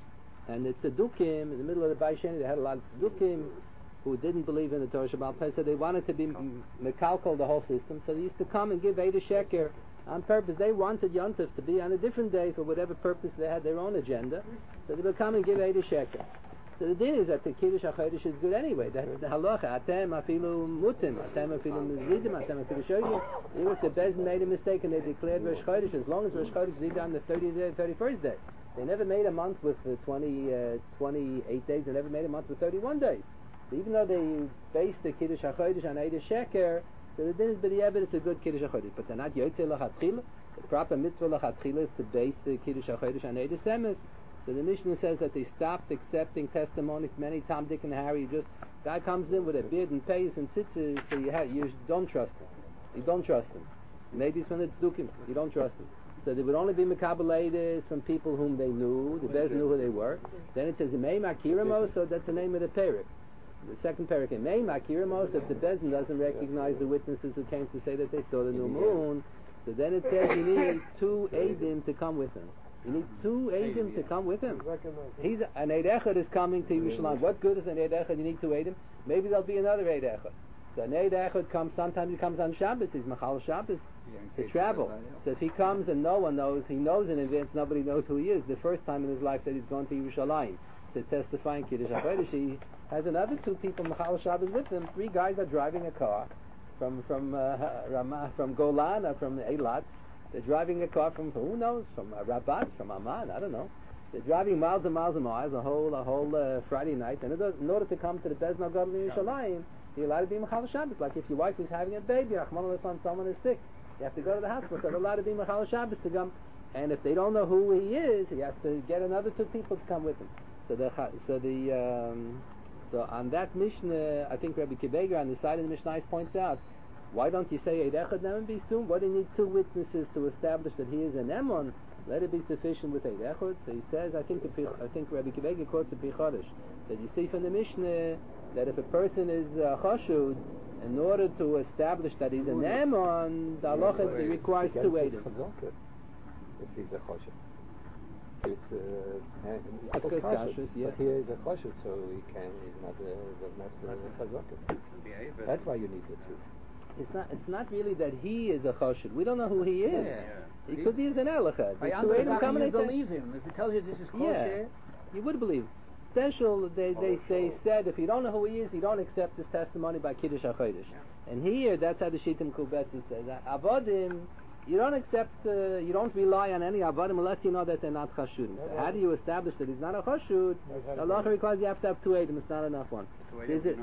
And the Tzedukim, in the middle of the Bayis Sheni, they had a lot of Tzedukim who didn't believe in the Torah Shabbat Peh, so they wanted to be mekalkal the whole system, so they used to come and give Eida Sheker on purpose. They wanted Yontif to be on a different day for whatever purpose. They had their own agenda, so they would come and give Eida Sheker. So the din is that the Kiddush HaChodesh is good anyway. That's the halacha. Atem afilu mutim, atem afilu mezidim, atem afilu shoyim. Even if the Bezdin made a mistake and they declared Rosh Chodesh, as long as Rosh Chodesh is either on the 31st day. They never made a month with 28 days. They never made a month with 31 days. So even though they based the Kiddush HaChodesh on Eida Sheker, so the din is b'di'evet it's a good Kiddush HaChodesh. But they're not Yotzei L'Chatchila. The proper mitzvah L'Chatchila is to base the Kiddush HaChodesh on Eida Semes. So the Mishnah says that they stopped accepting testimony from any Tom, Dick, and Harry. Guy comes in with a beard and pays and sits, so you don't trust him. You don't trust him. Maybe it's when it's Dukim. You don't trust him. So they would only be Mekabelators from people whom they knew. The Bez knew who they were. Then it says Mei Makiramos, so that's the name of the parak. The second parak, Mei Makiramos, if the Bezin doesn't recognize the witnesses who came to say that they saw the new moon, so then it says you need 2 Eidim to come with him. You need 2 Eidim to come with him. He's an Eid Echad is coming to Yerushalayim. What good is an Eid Echad? You need 2 Eidim. Maybe there'll be another Eid Echad. So an Eid Echad comes. Sometimes he comes on Shabbos. He's Machal Shabbos to travel. So if he comes and no one knows, he knows in advance. Nobody knows who he is. The first time in his life that he's going to Yerushalayim to testify in Kiddush HaChodesh, he has another 2 people Machal Shabbos with him. 3 guys are driving a car from Ramah, from Golan or from Eilat. They're driving a car from who knows, from Rabat, from Amman, I don't know. They're driving miles and miles and miles a whole Friday night, and in order to come to the Bezdin HaGadol in Yerushalayim, you're allowed to be Machal Shabbos. Like if your wife is having a baby, Rachmana litzlan, someone is sick, you have to go to the hospital. So they're allowed to be Machal Shabbos to come, and if they don't know who he is, he has to get another 2 people to come with him. So on that Mishnah, I think Rabbi Kiveger on the side of the Mishnah points out, why don't you say Eid Echad now and be soon? Why do you need 2 witnesses to establish that he is an Emon? Let it be sufficient with Eid Echad. So he says, I think Rabbi Kiveger quotes a Pichodesh, that you see from the Mishnah that if a person is Choshud, in order to establish that he's an Emon, the halacha requires 2 Eidim. If he's a Choshud. It's but here is a Choshud, so he's not Chazaka. That's why you need the 2. It's not really that he is a Choshud. We don't know who he is. Yeah. He could be an Elachad. You believe him. If he tells you this is kosher, you would believe. Special, they said if you don't know who he is, you don't accept his testimony by Kiddush HaChodesh. And here, that's how the Shittim Kubetzi says. Avodim, you don't accept, you don't rely on any Avodim unless you know that they're not Chashudim. So how do you establish that he's not a Chashud? Allah requires you have to have 2 Eidim. It's not enough one. Is it?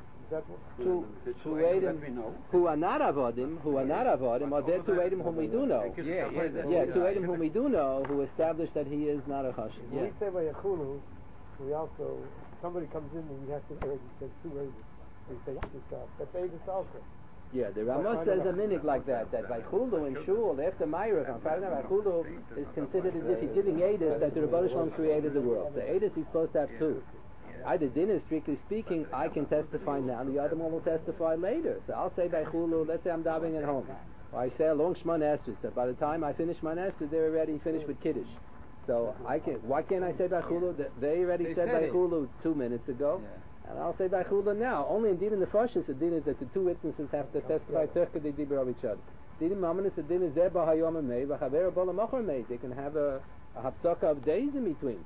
2 Eidim who are not Avodim, or they're 2 Eidim whom we do know. 2 Eidim whom we do know who establish that he is not a Chashud. When we say by Yechulu, we also, somebody comes in and we have to already say 2 Eidim. We say yourself. That's Eidim also. Yeah, the Ramos says a minig like that by Chulu in Shul, after Ma'ariv, on Friday night, Chulu is considered as if he's giving Eidos that the Rebbeinu Shalom created the world. So Eidos he's supposed to have 2. Either dinner, strictly speaking, I can testify now, and the other one will testify later. So I'll say by Chulu, let's say I'm davening at home, or I say a long Shmon Esrei. So by the time I finish Shmon Esrei, they're already finished with Kiddush. So why can't I say by Chulu? They already said by Chulu 2 minutes ago, and I'll say by Chulu now. Only in Din Nefashis, the din is that the 2 witnesses have to testify Terke de Dibur of each other. Din Mamanis, the din is Zeh B'Hayom Mei, V'Chaver Bola Mocher Mei. They can have a hapsaka of days in between.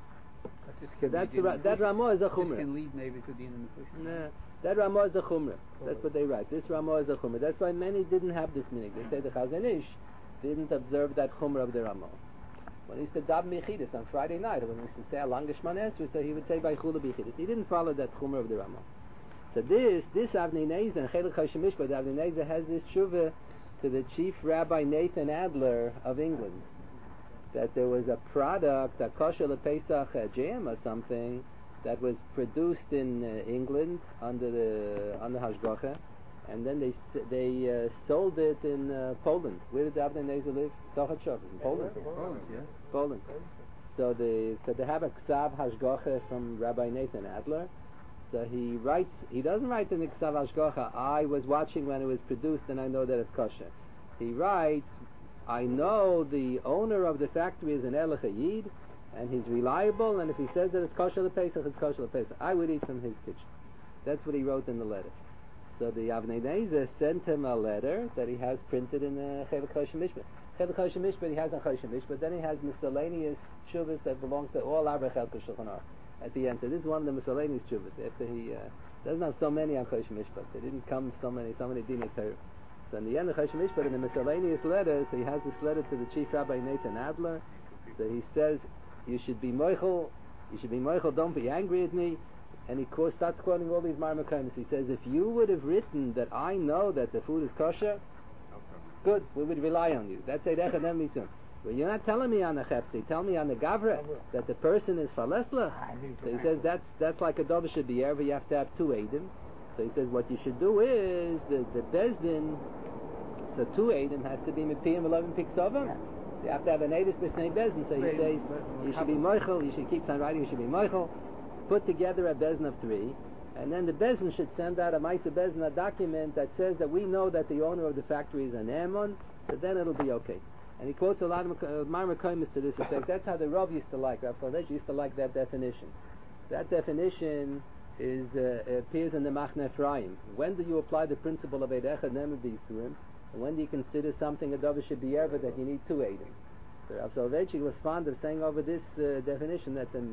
So that Ramah is a chumrah. This can lead maybe to Din Nefashis. Nah, that Ramah is a chumrah. That's what they write. This Ramah is a chumrah. That's why many didn't have this minig. They say the Chazon Ish didn't observe that chumrah of the Ramah. When he used to dab Mechidus on Friday night, when he used to say a long Shmon Esrei, so he would say by Chulu Bechidus. He didn't follow that chumrah of the Ramah. So this Avnei Nezer and Chelik Hashemish, but Avnei Nezer has this tshuva to the chief Rabbi Nathan Adler of England, that there was a product, a kosher lePesach jam or something, that was produced in England under Hashgacha, and then they sold it in Poland. Where did Avnei Nezer live? Sochotchov, in Poland. Poland. So they have a Ksav Hashgacha from Rabbi Nathan Adler. So he doesn't write in the Ksav Hashgacha, I was watching when it was produced and I know that it's kosher. He writes, I know the owner of the factory is an Elach Yid, and he's reliable, and if he says that it's kosher l'Pesach, it's kosher l'Pesach. I would eat from his kitchen. That's what he wrote in the letter. So the Avnei Nezer sent him a letter that he has printed in the Chelik Choshen Mishpat. Chelik Choshen Mishpat, he has on Choshen Mishpat, then he has miscellaneous shuvas that belong to all Arba Chelkei Shulchan Aruch at the end. So this is one of the miscellaneous shuvas. After he doesn't have so many on Choshen Mishpat. There didn't come so many Dinei Torah. So in the end of Choshen Mishpat, in the miscellaneous letters, he has this letter to the Chief Rabbi Nathan Adler. So he says, you should be moichel, don't be angry at me. And he starts quoting all these Marmakonis. He says, if you would have written that I know that the food is kosher, good, we would rely on you. That's Eidecha Nem Misum. But you're not telling me on the Chepzi, tell me on the Gavra that the person is Falesla. So he says that's like a Dover should be ever, you have to have 2 Eidim. So he says what you should do is the Bezdin, so 2 Eidim has to be Mepiyim 11 Piksovim. So you have to have an Eidus B'Shnei Bezdin. So he says you should be Moichel, you should keep on writing, you should be Moichel. Put together a Bezdin of 3, and then the Bezdin should send out a Maisa Bezdin, a document that says that we know that the owner of the factory is an Ammon, so then it'll be okay. And he quotes a lot of Marmakomis to this effect. That's how the Rav used to like, Rav Soloveitchik used to like that definition. That definition appears in the Machne Ephraim. When do you apply the principle of Eidecha Nem B'Yisurim, and when do you consider something a Dover should be Yerva that you need 2 Eidim? So Rav Soloveitchik was fond of saying over this definition that the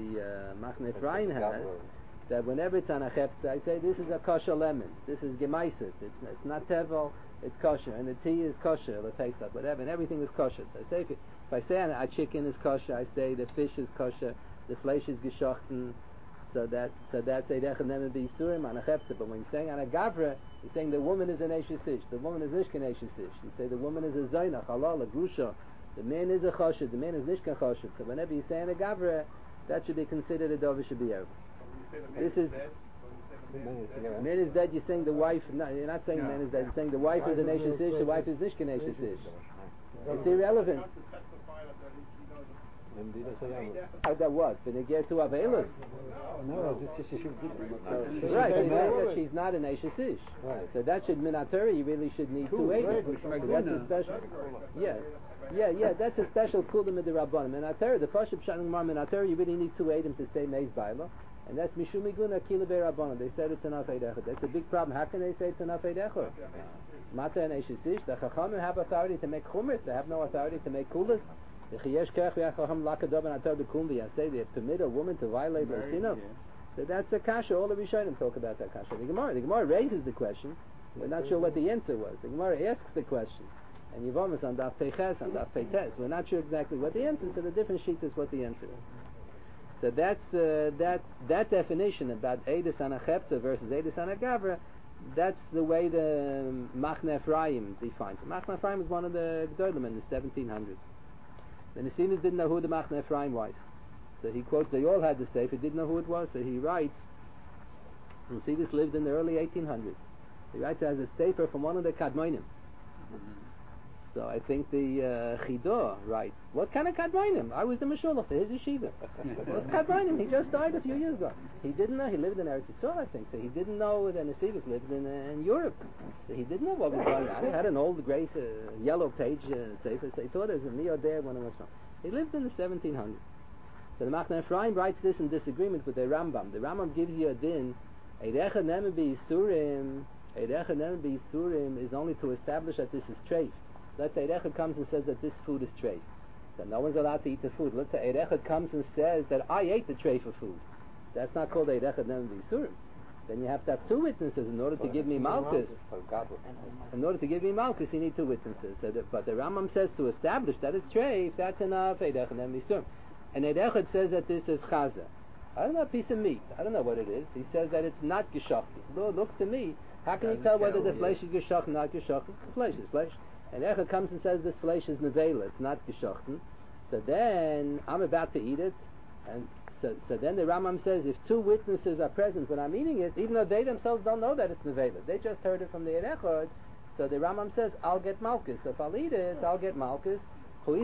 Machne Ephraim has, that whenever it's on a chepza, I say this is a kosher lemon, this is gemaiset, it's not tevel, it's kosher, and the tea is kosher, the pesach, whatever, and everything is kosher. So I say if I say a chicken is kosher, I say the fish is kosher, the flesh is geschochten, so that's Eidecha Nem B'Yisurim on a chepza. But when you're saying on a gavra, you're saying the woman is an eishesish, the woman is nishkan eishesish. You say the woman is a zaynach, halal, a grusha. The man is a choshed, the man is nishkan choshed. So whenever you say in a gavra, that should be considered a dover should be over. This is man is dead. You're saying the wife. No, you're not saying man is dead. You're saying the wife is an eishesish, the wife is nishkan eishesish. It's irrelevant. That what? Did it get to Avelis? No, right, he's saying that she's not an eishesish. Right. So that should minatari. You really should need 2 Eidim. That's a special. Yeah. That's a special kulam of the Rabbanim. Minatari, the Pashup Shanung Mar Minatari, you really need 2 Eidim to say Meiz Baila, and that's Mishum Iguna Kila Be Rabbanim. They said it's enough Eidecha. That's a big problem. How can they say it's enough Eidecha? Mata and eishesish. The Chachamim have authority to make chumras. They have no authority to make kulas. Say they permit a woman to violate their sinner. So that's a kasha. All the Rishonim talk about that kasha. The Gemara raises the question. We're not sure what the answer was. The Gemara asks the question, and Yivamas on Daf Peiches, on Daf Peites. We're not sure exactly what the answer is. So the different sheet is what the answer is. So that's that definition about Eidus on a Chepta versus Eidus on a Gavra. That's the way the Machne Ephraim defines it. Machne Ephraim is one of the Gdolim in the 1700s. The Nesimis didn't know who the Machne Ephraim was. So he quotes, they all had the Sefer, didn't know who it was. So he writes, Nesimis lived in the early 1800s. He writes as a Sefer from one of the Kadmonim. So I think the Chidah writes, what kind of Kadmonim? I was the Meshulach for his yeshiva. What's Kadmonim? He just died a few years ago. He didn't know, he lived in Eretz Yisrael, I think. So he didn't know that Nesimis lived in Europe. So he didn't know what was going on. He had an old gray yellow page Sefer, so he thought it was a Miyodeh when it was from. He lived in the 1700s. So the Machne Ephraim writes this in disagreement with the Rambam. The Rambam gives you a din, Eidecha Nem B'Yisurim is only to establish that this is treif. Let's say Eidecha comes and says that this food is treif. So no one's allowed to eat the food. Let's say Eidecha comes and says that I ate the treif of food. That's not called Eidecha Nem B'Yisurim. Then you have to have 2 witnesses in order to give me Malchus. In order to give me Malchus, you need 2 witnesses. But the Rambam says to establish that it's treif, that's enough Eidecha Nem B'Yisurim. And Eidecha says that this is chaza. I don't know, a piece of meat. I don't know what it is. He says that it's not geschochten. Lord looks to me, how can you tell whether the flesh is geschochten, not geschochten? The flesh is flesh. And Eidecha comes and says this flesh is nevela, it's not geschochten. So then, I'm about to eat it, and so then the Rambam says, if 2 witnesses are present when I'm eating it, even though they themselves don't know that it's nevela, they just heard it from the Eidecha, so the Rambam says, I'll get malchus. If I'll eat it, I'll get malchus. Even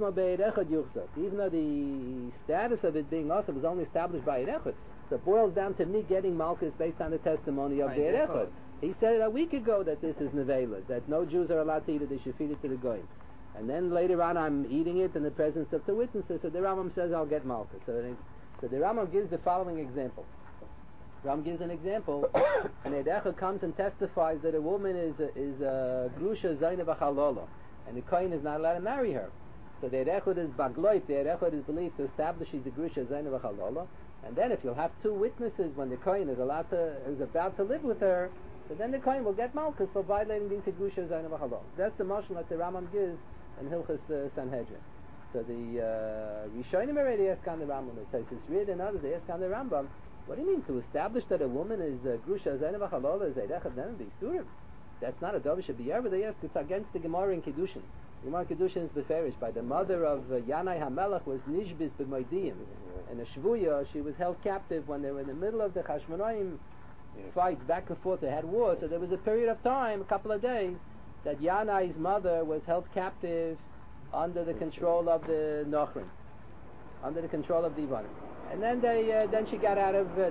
though the status of it being awesome was only established by Eidecha, so it boils down to me getting malchus based on the testimony of the Eidecha. He said a week ago that this is nevela, that no Jews are allowed to eat it, they should feed it to the goyim. and then later on I'm eating it in the presence of the witnesses, so the Rambam says I'll get malchus. So the Rambam gives the following example. Rambam gives an example. An Erecha comes and testifies that a woman is a grusha zayna b'chalolo, and the kohen is not allowed to marry her. So the Erechot is bagloit, the Erechot is believed to establish she's a grusha zayna b'chalolo, and then if you'll have two witnesses when the kohen is about to live with her, so then the kohen will get malchus for violating these grusha zayna b'chalolo. That's the mashal that the Rambam gives in Hilchas Sanhedrin. So the Rishonim already ask on the Rambam. The Tosfos read and others they ask on the Rambam. What do you mean to establish that a woman is grusha zayna b'chalolo is eirechad nem b'isurim? That's not a davar shebiyar. They ask it's against the Gemara in Kiddushin. The Gemara in Kiddushin is beferish by the mother of Yanai Hamelach was nishbis b'moediyim. In a shvuya she was held captive when they were in the middle of the Chashmonaim fights back and forth. They had war, so there was a period of time, a couple of days, that Yanai's mother was held captive under the control of the Nochrim, under the control of the Ivanim. And then then she got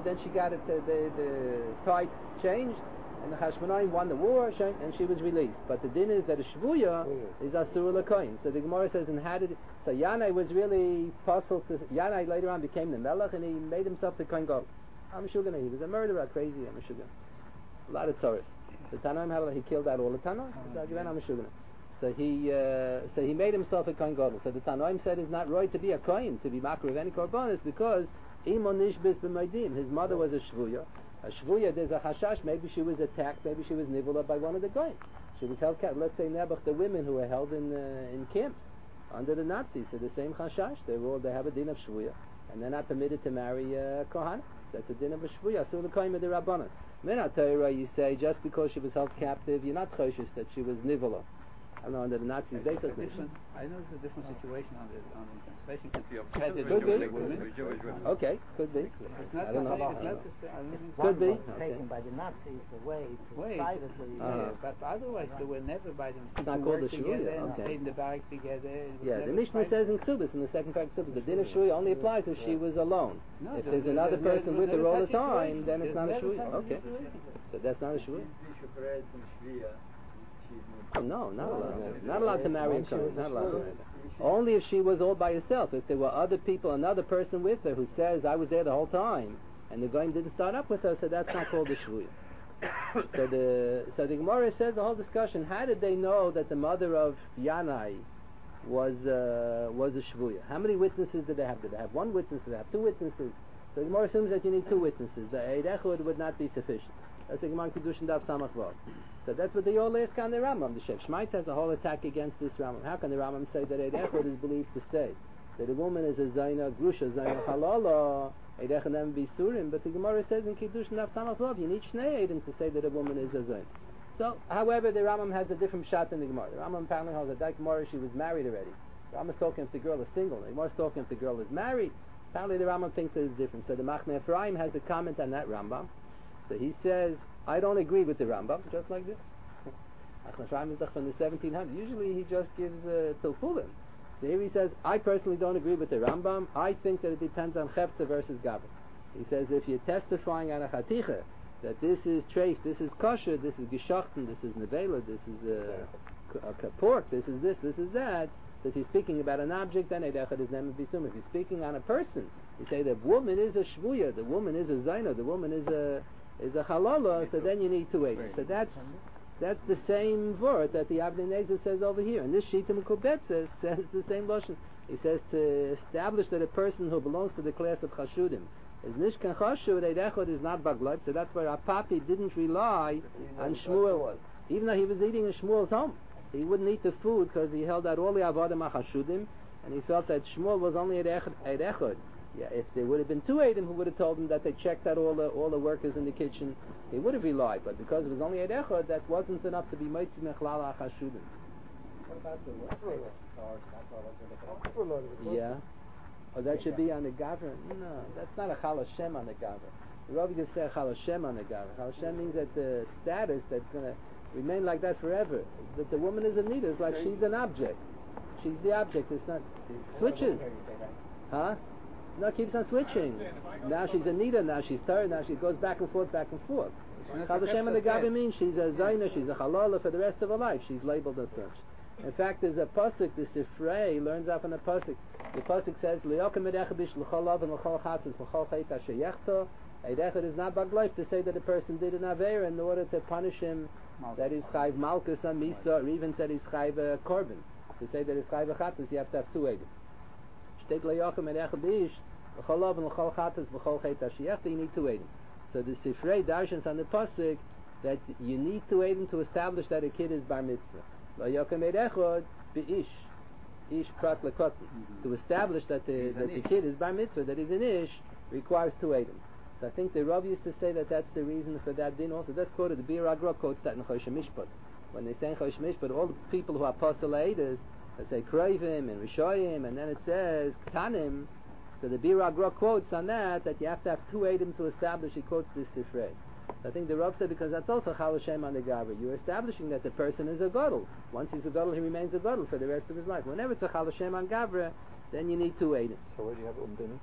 the tide changed, and the Chashmonaim won the war, and she was released. But the din is that a shvuya is asur l'kohen. So the Gemara says, and how did it, so Yanai was really puzzled. Yanai later on became the melech, and he made himself the kohen gadol. Amashugana, he was a murderer, crazy Amashugana. A lot of tzaris. The Tanoim he killed out all the Tanoim. So he made himself a kohen gadol. So the Tanoim said it's not right to be a kohen, to be makar of any korbanos, because imon nishbis b'moedim. His mother was a shvuya. A shvuya, there's a chashash. Maybe she was attacked. Maybe she was nivula by one of the goyim. She was held captive. Let's say Nebuch, the women who were held in camps under the Nazis. So the same chashash. They have a din of shvuya, and they're not permitted to marry kohan. That's a din of a shvuya. So the kohen of the rabbanon. Then Torah, you say just because she was held captive, you're not choshesh that she was nivula. I know under the Nazis they said I know it's a different situation on the translation. Okay, could be. It's not I don't know. Could be. Okay. Taken by the Nazis away to privately. But otherwise they were never by them. It's not called a together shvuya. and Okay. stayed in the barrack together. Yeah, the Mishnah says in Ksubis, in the second part of Ksubis, the din of shvuya only applies if she was alone. No, if there's another person with her all the time, then it's not a shvuya. shvuya. Okay, so that's not a shvuya. No, not allowed. Not allowed to marry a kohen. Not allowed to marry her. Only if she was all by herself. If there were other people, another person with her who says, I was there the whole time, and the goyim didn't start up with her, so that's not called a shvuya. So the Gemara says the whole discussion, how did they know that the mother of Yanai was a shvuya? How many witnesses did they have? Did they have one witness? Did they have two witnesses? So the Gemara assumes that you need two witnesses. The Eid Echad would not be sufficient. That's the Gemara Kiddushin Daf Samach Vav. So that's what they all ask on the Rambam. The Shef Shmaitz has a whole attack against this Rambam. How can the Rambam say that Eid Echad is believed to say that a woman is a Zayna Grusha, Zayna Halala, Eid Echad never be Surim, but the Gemara says in Kiddushin Daf Samach Vav, you need Shnei Eidim to say that a woman is a Zayna. So, however, the Rambam has a different shot than the Gemara. The Rambam apparently holds that that Gemara, she was married already. The Rambam is talking if the girl is single. The Gemara is talking if the girl is married. Apparently the Rambam thinks that it's different. So the Machne Ephraim has a comment on that Rambam. So he says, I don't agree with the Rambam, just like this. Machne Ephraim is from the 1700s. Usually he just gives Tilpulim. So here he says, I personally don't agree with the Rambam. I think that it depends on Chepza versus Gavra. He says, if you're testifying on a Chaticha, that this is treif, this is kosher, this is geshachten, this is nevela, this is pork, this is that. So if you're speaking about an object, then Eid Echad is never bisum. If you're speaking on a person, you say the woman is a shvuya, the woman is a zayna, the woman is a halala, so then you need two eidim. So that's the same word that the Avnei Nezer says over here. And this Shita Mekubet says the same lashon. He says to establish that a person who belongs to the class of chashudim is nishkan chashud, Eid Echad is not bagloib. So that's where Apapi didn't rely on Shmuel, even though he was eating in Shmuel's home. He wouldn't eat the food because he held out all the avodim achashudim, and he felt that Shmuel was only Eid Echad. Yeah, if there would have been two Eidim who would have told him that they checked out all the workers in the kitchen, he would have relied. But because it was only Eid Echad, that wasn't enough to be Moitzi Mechlala achashudim. What about the workers? Yeah. Oh, that should be on the Gavra? No, that's not a Chal Hashem on the Gavra. The Rabbi just said Chal Hashem on the Gavra. Chal Hashem means that the status that's going to remain like that forever. That the woman is a nida. It's like she's an object. She's the object. It's not switches. Huh? No, it keeps on switching. Now she's a nida. Now she's third. Now she goes back and forth, back and forth. Chal Hashem on the Gavra means she's a zayna. She's a halala for the rest of her life. She's labeled as such. In fact, there's a pasuk. The Sifrei learns off on a pasuk. The pasuk says, "Le'okem erechabish l'chol and l'chol chatzis l'chol chayt asher yechto." Eirechad is not bagloif to say that a person did an avera in order to punish him, that is chayv malchus on misa, or even that is chayv a korban. To say that is chayv a chatzis, you have to have two edim. Shteit le'okem erechabish l'chol and l'chol chatzis l'chol chayt asher yechto. You need two edim. So the Sifrei darshans on the pasuk that you need two edim to establish that a kid is bar mitzvah. Le'okem erechabish ish prat lekotni. To establish that the kid is bar mitzvah, that is an ish, requires two edim. So I think the Rav used to say that that's the reason for that din also. That's quoted, the Bir Agra quotes that in Choshe Mishpat. When they say in Choshe Mishpat, all the people who are apostle eidas, they say Kroivim and Rishoyim, and then it says Kanim. So the Bir Agra quotes on that you have to have two edim to establish. He quotes this Sifrei. So I think the Rav said because that's also Chal Hashem on the Gavra. You're establishing that the person is a Gadol. Once he's a Gadol, he remains a Gadol for the rest of his life. Whenever it's a Chal Hashem on Gavra, then you need two edim. So where do you have Umdin?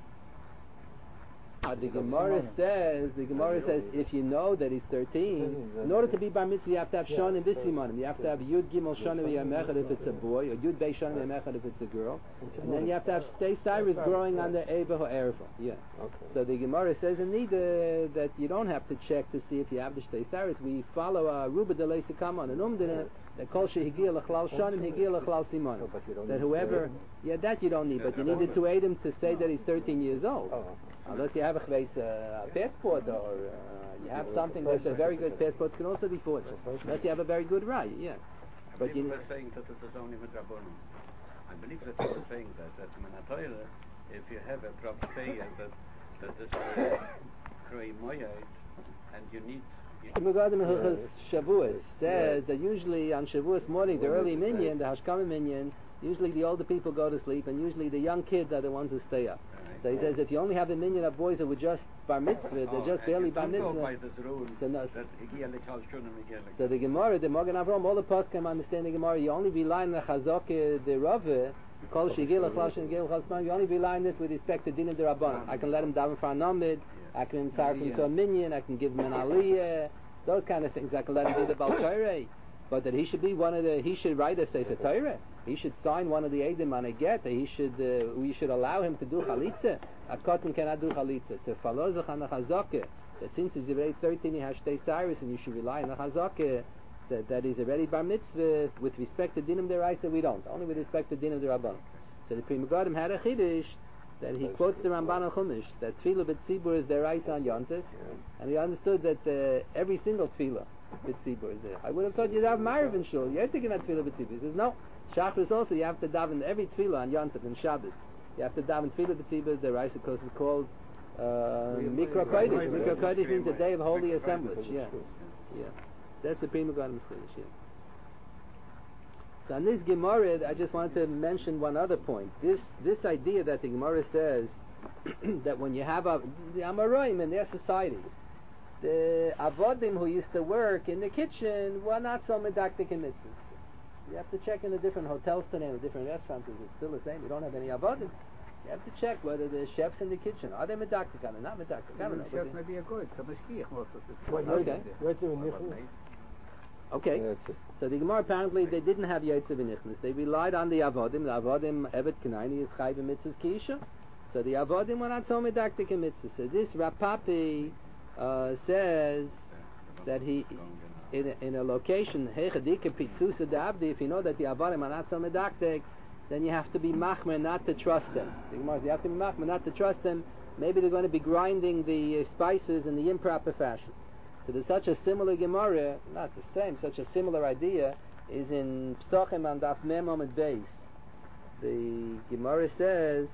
The Gemara says, if you know that he's 13, in order to be bar mitzvah, you have to have shonim b'simanim. You have to have yud gimel shonim v'yamechad if it's a boy, or yud beis shonim v'yamechad if it's a girl, and then you have to have stay cyrus growing on the eva or erva. Yeah. Okay. So the Gemara says in Nida that you don't have to check to see if you have the stay cyrus. We follow Ruba de Leisikama and Umdina that kol shehigia l'chlal shonim higia l'chlal simanim. That whoever, that you don't need, but you needed to aid him to say that he's 13 years old. Unless you have a passport or you have something that's a very good passport, can also be forged. Unless you have a very good right, yeah. But you were saying that it is only with Rabbanon. I believe that you were saying that in a Torah, if you have a proper prayer that is Kroi Moyed, and you need. Shavuos says that usually on Shavuos morning, the early minyan, the Hashkama minyan, usually the older people go to sleep, and usually the young kids are the ones who stay up. So he says if you only have a minyan of boys who were just bar mitzvah, they're just barely bar mitzvah. So the Gemara, the Magen Avraham, all the poskim understand the Gemara. You only rely on the Chazak, the Rava, Kol Shigil Achlashin Gil Chasman. You only rely on this with respect to Din of the Rabbanon. I can let him daven for a namid. I can entire him to a minyan. I can give him an aliyah. Those kind of things. I can let him do the Baal Torah. But that he should be he should write a Sefer Torah. He should sign one of the Eidim on a get. We should allow him to do Chalitza. A cotton cannot do Chalitza. To follow Zach on the Chazakah, that since he's already 13, he has Shtei Cyrus, and you should rely on the Chazakah, that he's already Bar Mitzvah, with respect to Dinim Deraisa, we don't. Only with respect to Dinim Derabban. So the Pri Megadim had a Chiddush, that he quotes the Ramban on Chumash, that Tefillah B'tzibur is Deraisa on Yontif, and he understood that every single Tefillah B'tzibur is there. I would have thought you'd have Ma'ariv in Shul. You're thinking about Tefillah B'tzibur. He says, no. Shachris also, you have to daven every Tefillah on Yontif and Shabbos. You have to daven Tefillah B'tzibur is Deraisa, because it's called Mikra Kodesh. Mikra Kodesh means a day of holy assemblage. Yeah. That's the Pri Megadim's Chiddush. Yeah. So on this Gemara, I just wanted to mention one other point. This idea that the Gemara says that when you have the Amoraim in their society, the Avodim who used to work in the kitchen were not so medactic in mitzvahs. You have to check in the different hotels today and the different restaurants. Is it still the same? You don't have any Avodim. You have to check whether the chefs in the kitchen, are they medactic or not medactic? I don't know. Chef may be a good, Okay, so the Gemara apparently they didn't have Yotze V'Nichnas. They relied on the Avodim. The Avodim, Evet K'naini is Chayv Mitzvahs Kisha. So the Avodim were not so medactic in mitzvahs. So this Rapapi says that he, in a location, Hechadika Pitzusa D'Abdi, if you know that the Avodim are not so medactic, then you have to be machmer not to trust them. The Gemara says you have to be machmer not to trust them. Maybe they're going to be grinding the spices in the improper fashion. So there's such a similar Gemara, not the same, such a similar idea, is in Psachim and Daf Mem Amud Beis. The Gemara says,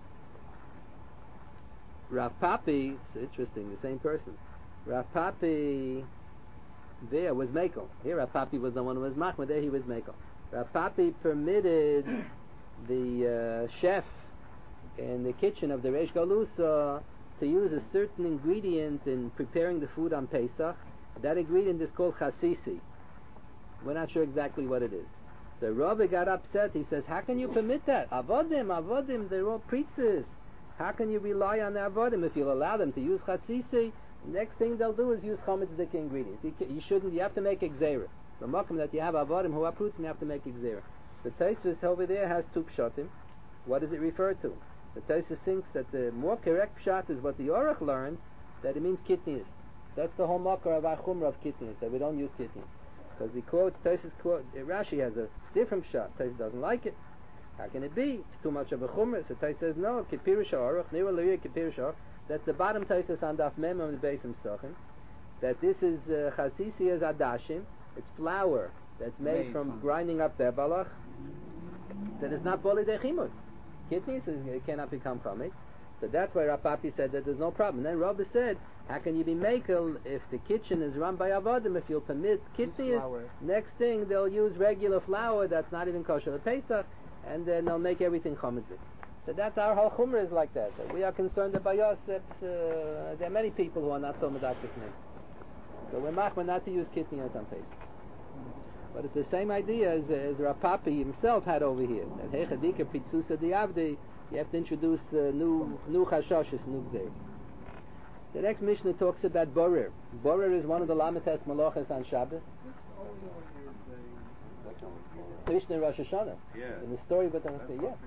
Rav Papi, it's interesting, the same person, Rav Papi there was Mekel. Here Rav Papi was the one who was Machmer, there he was Mekel. Rav Papi permitted the chef in the kitchen of the Reish Galusa to use a certain ingredient in preparing the food on Pesach. That ingredient is called chasisi. We're not sure exactly what it is. So Rabbi got upset. He says, how can you permit that? Avodim, they're all preachers. How can you rely on the avodim if you'll allow them to use chasisi? Next thing they'll do is use chametz dik ingredients. You shouldn't. You have to make a gzeira. The makom that you have avodim who are prutzim, you have to make gzera. So Tosfos over there has two pshatim. What does it refer to? The Tosfos thinks that the more correct pshat is what the Aruch learned, that it means kitnius. That's the whole makar of our chumrah of kitnius, that we don't use kitnius. Because he quotes, Tosfos quote, Rashi has a different pshat. Tosfos doesn't like it. How can it be? It's too much of a chumrah. So Tosfos says, no, kipirush Aruch, nira l'riyah kipirush Aruch. That's the bottom Tosfos on Daf Mem on the base of Sochem. That this is chasisi as adashim. It's flour that's made from grinding up the balach. That is not boli dechimut. Kitnius it cannot become chametz. So that's why Rav Papi said that there's no problem. And then Rabbi said, how can you be makel if the kitchen is run by avodim? If you'll permit kitnius, next thing they'll use regular flour that's not even kosher at Pesach, and then they'll make everything chametz. So that's our whole chumrah is like that. So we are concerned about Yosef. There are many people who are not so medactic next. So we're machmir not to use kitnius on Pesach. But it's the same idea as Rav Papi himself had over here. That hechadika pitzusa diavdi, you have to introduce new chashoshes, new gzeir. The next Mishnah talks about borer. Borer is one of the lamites malachas on Shabbos. Mishnah Rosh Hashanah. Yeah. In the story, but I'm saying, yeah.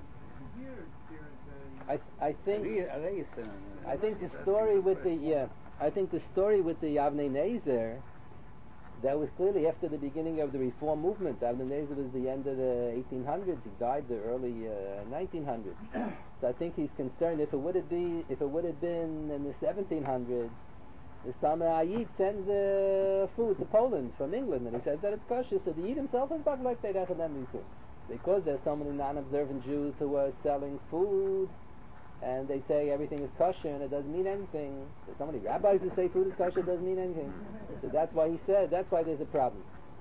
I think the story with the Avnei Nezer, that was clearly after the beginning of the Reform movement. Avnei Nezer was the end of the 1800s. He died the early 1900s. So I think he's concerned if it would have been in the 1700s. The Sameh Ayid sends food to Poland from England, and he says that it's kosher. So the Yid himself is back like that because there's so many non-observant Jews who are selling food, and they say everything is kosher and it doesn't mean anything. There's so many rabbis who say food is kosher, it doesn't mean anything. So that's why he said, that's why there's a problem.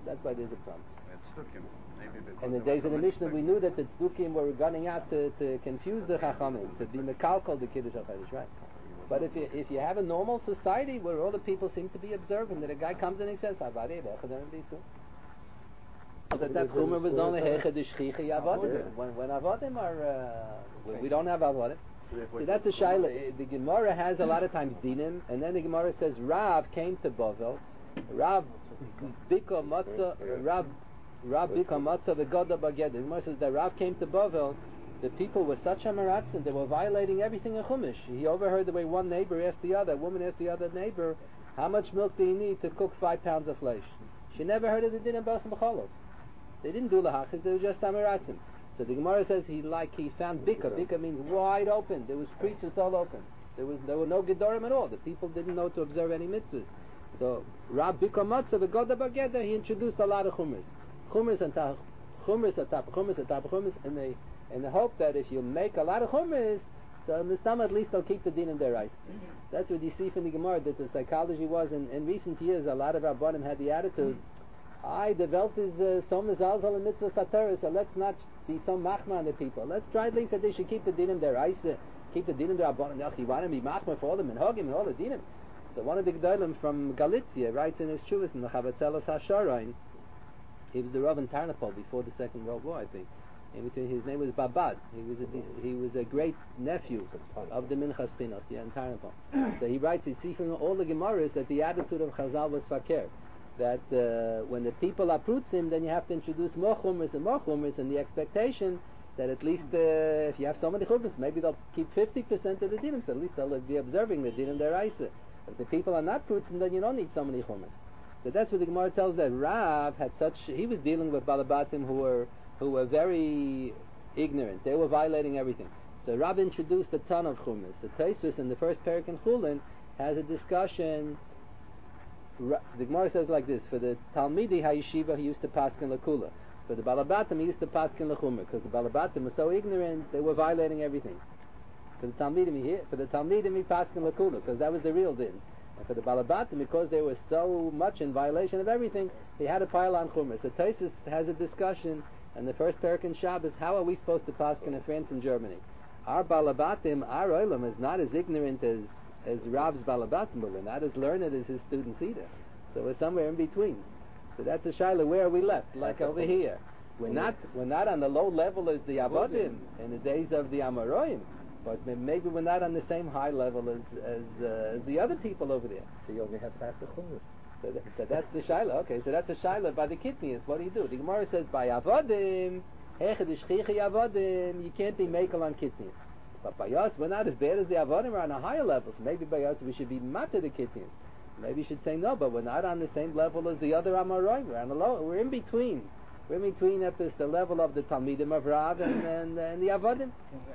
In the days of the Mishnah, we knew that the tzdukim were gunning out to confuse the chachamim, to be mekalkal the kiddush HaChodesh, right? But if you have a normal society where all the people seem to be observant, that a guy comes and he says, that chumrah was only hechad avodim. When avodim are, we don't have avodim. So that's a shaila. The Gemara has a lot of times dinim, and then the Gemara says Rav came to Bavel. Rav biko matzah the goda baged. The Gemara says that Rav came to Bavel. The people were such amaratzin, they were violating everything in Chumash. He overheard the way one neighbor asked the other, a woman asked the other neighbor, how much milk do you need to cook 5 pounds of flesh? She never heard of the din of Basam B'cholov. They didn't do lahachis, they were just amaratzin. So the Gemara says he found bika. Bika means wide open. There was preachers all open. There were no gedorim at all. The people didn't know to observe any mitzvahs. So Rab Bika Matzah, the God of Bageda, he introduced a lot of chumras. Chumras and chumras, in the hope that if you make a lot of chumras, so Mistam at least they'll keep the din in their eyes. That's what you see from the Gemara, that the psychology was, in recent years, a lot of Rabbanim had the attitude, the Welt is so mezalzel and mitzvah satar, so let's not be so machma on the people. Let's try at least that they should keep the din in their eyes, keep the din in their Rabbanim. You want to be machma for all the minhagim and all the dinim. So one of the Gdolim from Galicia writes in his Chuvas in the Chavatzelos HaSharoin, he was the Rav in Tarnopol before the Second World War, I think. His name was Babad. He was a great nephew of the Minchas Chinuch in Tarnopol. So he writes, you see from all the Gemaras that the attitude of Chazal was fakir. That when the people are prutzim, then you have to introduce more chumras, and the expectation that at least if you have so many chumras, maybe they'll keep 50% of the dinim, so at least they'll be observing the din in their eyes. If the people are not prutzim, then you don't need so many chumras. So that's what the Gemara tells that Rav had he was dealing with balabatim who were very ignorant. They were violating everything. So Rav introduced a ton of chumras. The Tosfos in the first parak in Chulin has a discussion. The Gemara says like this: for the Talmidi HaYeshiva, he used to paskin lakula. For the Balabatim, he used to paskin lachumra, because the Balabatim were so ignorant, they were violating everything. For the Talmidim, he paskin lakula, because that was the real din. And for the Balabatim, because they were so much in violation of everything, they had to pile on chumra. So Tosfos has a discussion in the first parak in Shabbos: how are we supposed to paskin in France and Germany? Our Balabatim, our Olam, is not as ignorant as Rav's Balabatim, but we're not as learned as his students either. So we're somewhere in between. So that's a shaila. Where are we left? Like over here. We're not on the low level as the Avodim in the days of the Amoraim, but maybe we're not on the same high level as the other people over there. So you only have half the chumras. So that's the shaila. Okay, so that's the shaila by the kidneys. What do you do? The Gemara says by avodim, you can't be makel on kidneys. But by us, we're not as bad as the avodim. We're on a higher level. So maybe by us we should be matter the kidneys. Maybe you should say no, but we're not on the same level as the other Amorai. We're on the low. We're in between. We're in between at the level of the Talmidim of Rav and the avodim.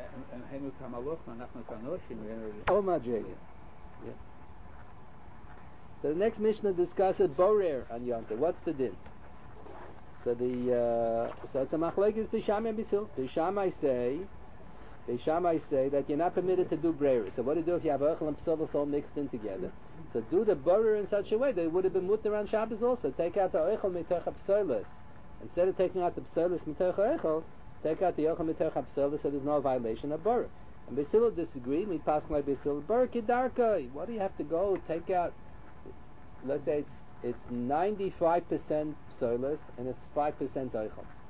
Oh, Madrega. Yeah. So the next Mishnah discusses Borer on Yom Tov. What's the din? So it's a machlekes B'Shamai and B'Sil. B'Shamai say that you're not permitted to do Breira. So what do you do if you have Eichel and Psolos all mixed in together? So do the Borer in such a way that it would have been mutter on Shabbos also. Take out the Eichel mitoch Psolos. Instead of taking out the Psolos mitoch Eichel, take out the Eichel mitoch Psolos so there's no violation of Borer. And B'Sil disagree. Me pass like B'Sil. Borer Kedarka. What do you have to go take out? Let's say it's 95% psolos and it's 5% oichel.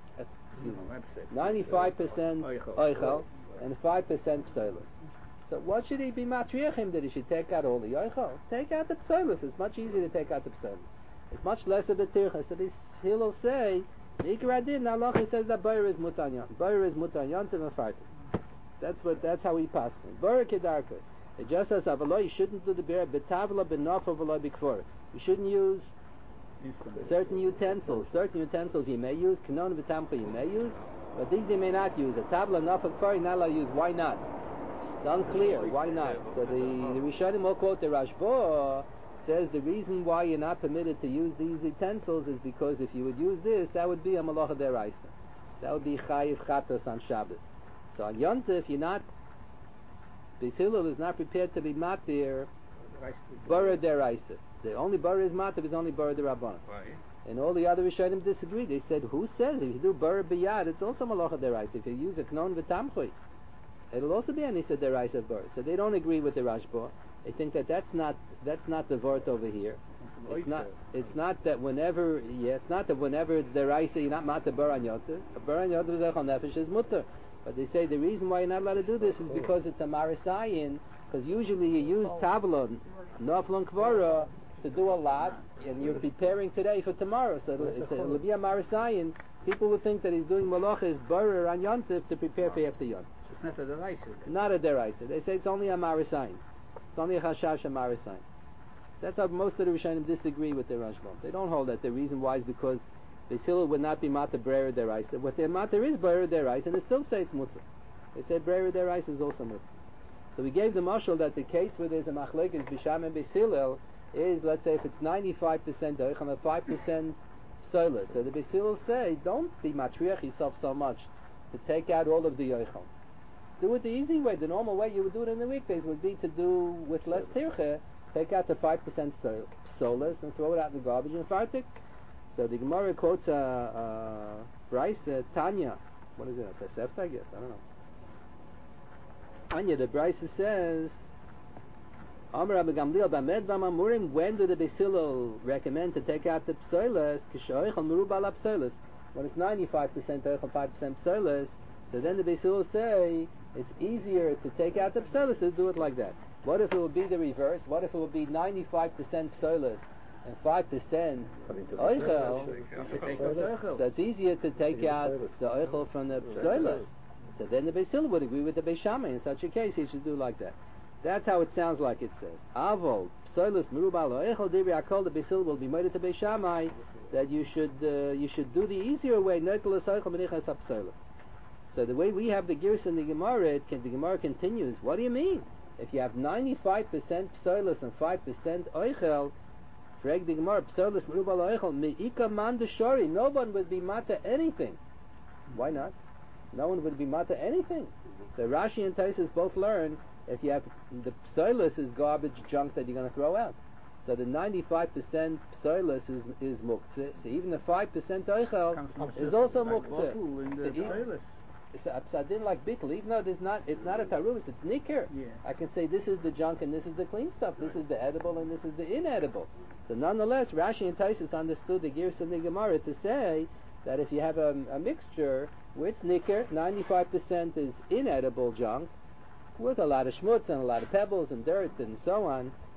95% oichel and 5% psolos. So what should he be matriachim that he should take out all the oichel? Take out the psolos. It's much easier to take out the psolos. It's much less of the tircha. So this he'll say Ikra din halacha says that boyer is mutanyan. Boyer is mutanyan to mefartim. That's how he passed it. Boyer kedarka. It just says avalo you shouldn't do the beer betavla benofa v'lo bikfor. You shouldn't use certain utensils. Certain utensils you may use. Kanon v'tamcha you may use, but these you may not use. A tabla nafak kfar you're not allowed to use. Why not? It's unclear. Why not? So the Rishonim will quote the Rashba says the reason why you're not permitted to use these utensils is because if you would use this, that would be a malacha deraisa. That would be chayiv chatos on Shabbos. So on Yom Tov, you're not. Beis Hillel is not prepared to be matir bara deraisa. The only bara is matir is only bara derabbanan. And all the other Rishonim disagree. They said, who says if you do bara biyad, it's also malacha deraisa. If you use a knon v'tamchui, it'll also be an issa deraisa of bara. So they don't agree with the Rashba. They think that that's not the vort over here. It's not that whenever it's deraisa you're not matir bara on Yom Tov. A bara on Yom Tov zechal nefesh is mutter. But they say the reason why you're not allowed to do this is because it's a marisayin. Because usually you use tavlon, naflon kvara, to do a lot, and you're preparing today for tomorrow. So it'll be a marisayin. People would think that he's doing malachas barer on Yom Tov to prepare for after Yom. It's not a deraisa. Not a deraisa. They say it's only a marisayin. It's only a chashash marisayin. That's how most of the Rishonim disagree with the Rashbam. They don't hold that. The reason why is because Beis Hillel would not be matir breira deraisa. What their matir is breira deraisa, and they still say it's mutter. They say breira deraisa is also mutter. So we gave the mashal that the case where there's a machlekes B'Shamai and Beis Hillel is, let's say, if it's 95% oichel and 5% psolos. So the Beis Hillel say, don't be matriach yourself so much to take out all of the oichel. Do it the easy way. The normal way you would do it in the weekdays would be to do with less tircha, take out the 5% psolos and throw it out in the garbage and fartik. So the Gemara quotes Bryce Tanya. What is it? A Tosefta, I guess. I don't know. Tanya, the Bryce says, Amar Rabbi Gamliel Bamed V'Amamurim. When do the Beis Hillel recommend to take out the psolos? K'shoichel merubal psolos. When it's 95% oichel, 5% psolos. So then the Beis Hillel say it's easier to take out the psolos to do it like that. What if it would be the reverse? What if it would be 95% psolos and 5% oichel? So it's easier to take out the oichel from the psolos. So then the Beis Hillel would agree with the Beis Shammai. In such a case, he should do like that. That's how it sounds like it says. Avol psolos merubal oichel dibri akol. The Beis Hillel will be made to Beis Shammai that you should do the easier way. Nekulas oichel menichas psolos. So the way we have the Girs in the Gemara, the Gemara continues. What do you mean? If you have 95% psolos and 5% oichel, frag the Gemara, psolos merubal oichel meika man deshori. No one would be mata anything. Why not? No one would be mata anything. So Rashi and Taisus both learn if you have the psolos is garbage junk that you're going to throw out. So the 95% psolos is muktzeh. So even the 5% oichel is also muktzeh. It's upside like bittul, even though it's not a tarus, it's nicker. Yeah. I can say this is the junk and this is the clean stuff. This is the edible and this is the inedible. So nonetheless, Rashi and Taisus understood the Girs in the Gemara to say that if you have a mixture where it's nicker, 95% is inedible junk with a lot of schmutz and a lot of pebbles and dirt and so on,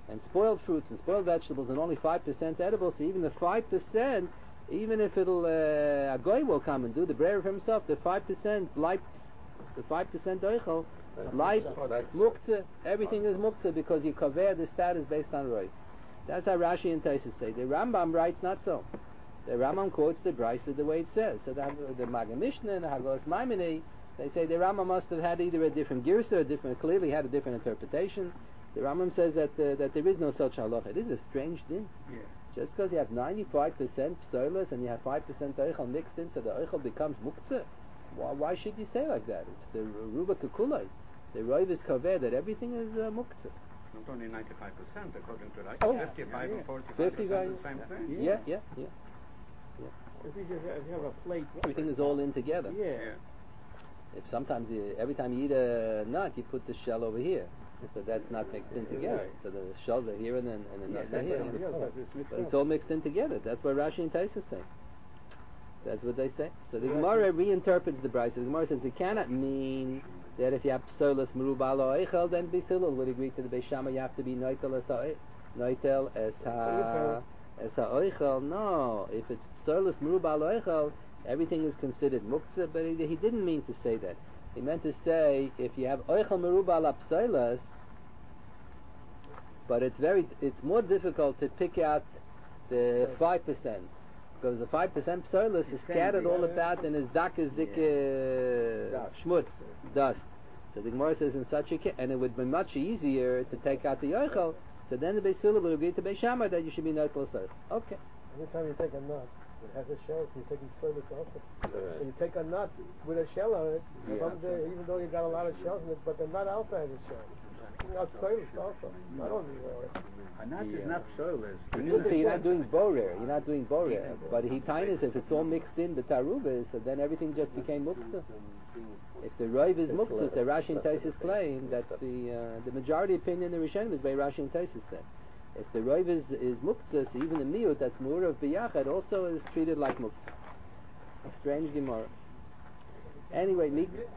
and spoiled fruits and spoiled vegetables and only 5% edible. So even the 5%, even if it'll a goy will come and do the breyer for himself, the 5% blipes, the 5% doichel, life, muktzah, everything is muktzah because you cover the status based on roy. That's how Rashi and Taisus say. The Rambam writes not so. The Rambam quotes the Brisa the way it says. So the Maggid Mishnah and the Hagos Maimoni, they say the Rambam must have had either a different girsa or clearly had a different interpretation. The Rambam says that there is no such halacha. It is a strange thing. Yeah. Just because you have 95% psoilus and you have 5% oichel mixed in, so the oichel becomes muktzah. Why should you say like that? It's the Ruba Kekulai. The Roiv is covered that everything is muktzah. Not only 95%, according to Rashi, 55 and 45% the same thing. Yeah. If you have a plate, Everything is all in together. yeah. If sometimes every time you eat a nut, you put the shell over here. So that's not mixed in together. So the shells are here and the nuts are here. But it's all mixed in together. That's what Rashi and Taisus say. That's what they say. So the Gemara reinterprets the Brisa. The Gemara says it cannot mean that if you have psolas merubal oichel, then bisilul would agree to the Beis Shammai you have to be noitel es ha oichel. No, if it's psolas merubal oichel, everything is considered muktzah. But he didn't mean to say that. He meant to say if you have oichel merubal psolas, but it's more difficult to pick out the 5%. Because the 5% psoilus is scattered all about and is dark as dick schmutz, dust. So the Gemara says in such a case, and it would be much easier to take out the yochel, so then the Beis Hillel would agree to Beis Shammai that you should be notable soil. Okay. Every time you take a nut, it has a shell, so you're taking psoilus also. So you take a nut with a shell on it, even though you got a lot of shells in it, but the nut also has a shell. Not psoilus also, not only a nut is not psoilus. You're not doing borer. You're not doing borer. But he tainas if it's all mixed in the tarubas, so then everything just became muktzah. If the roiv is muktzah, the Rashi and Taisus claim that the majority opinion in the Rishonim is by Rashi and Taisus said. If the roiv is muktzah, so even the miut that's mur of biyachad also is treated like muktzah. A strange gemara. Anyway,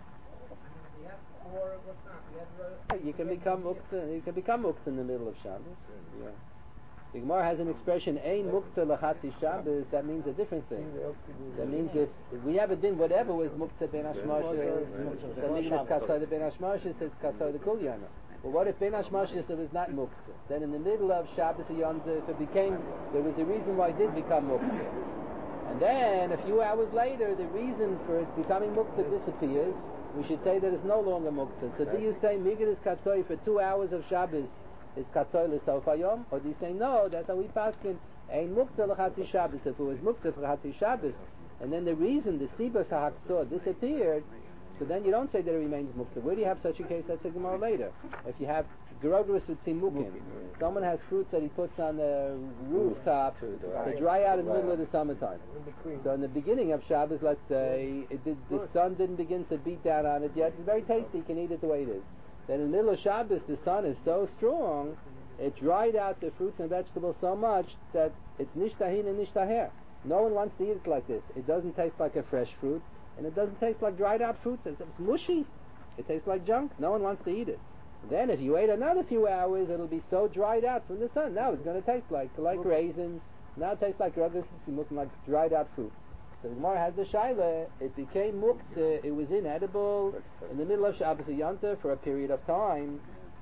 you can become muktzah. You can become muktzah in the middle of Shabbos. Yeah. The Gemara has an expression, "Ein muktzah lachatzi Shabbos." That means a different thing. That means if we have a din, whatever was muktzah ben hashmashos, the mignas katzah ben hashmashos says katzah the kol yana. But what if ben hashmashos it was not muktzah? Then in the middle of Shabbos Yom Tov, there was a reason why it did become muktzah. And then a few hours later, the reason for it becoming muktzah disappears. We should say that it's no longer muktzah. So do you say migid is katzoi for 2 hours of Shabbos is katzoi l'sof hayom? Or do you say no, that's how we paskin, ein muktzah l'chatzi Shabbos. If it was muktzah for chatzi Shabbos, and then the reason, the sibas ha'aktzor disappeared, so then you don't say that it remains muktzah. Where do you have such a case? That's a Gemara later. If you have gerogerus with simukim, someone has fruits that he puts on the rooftop to dry out in the middle of the summertime. So in the beginning of Shabbos, let's say, the sun didn't begin to beat down on it yet. It's very tasty. You can eat it the way it is. Then in the middle of Shabbos, the sun is so strong, it dried out the fruits and vegetables so much that it's nishtahin and nishtaher. No one wants to eat it like this. It doesn't taste like a fresh fruit, and it doesn't taste like dried out fruits. It's mushy. It tastes like junk. No one wants to eat it. Then if you wait another few hours, it'll be so dried out from the sun. Now it's going to taste like raisins. Now it tastes like rubbers, looking like dried out fruit. So the Gemara has the shaila. It became muktzah. It was inedible in the middle of Shabbos Yom Tov for a period of time.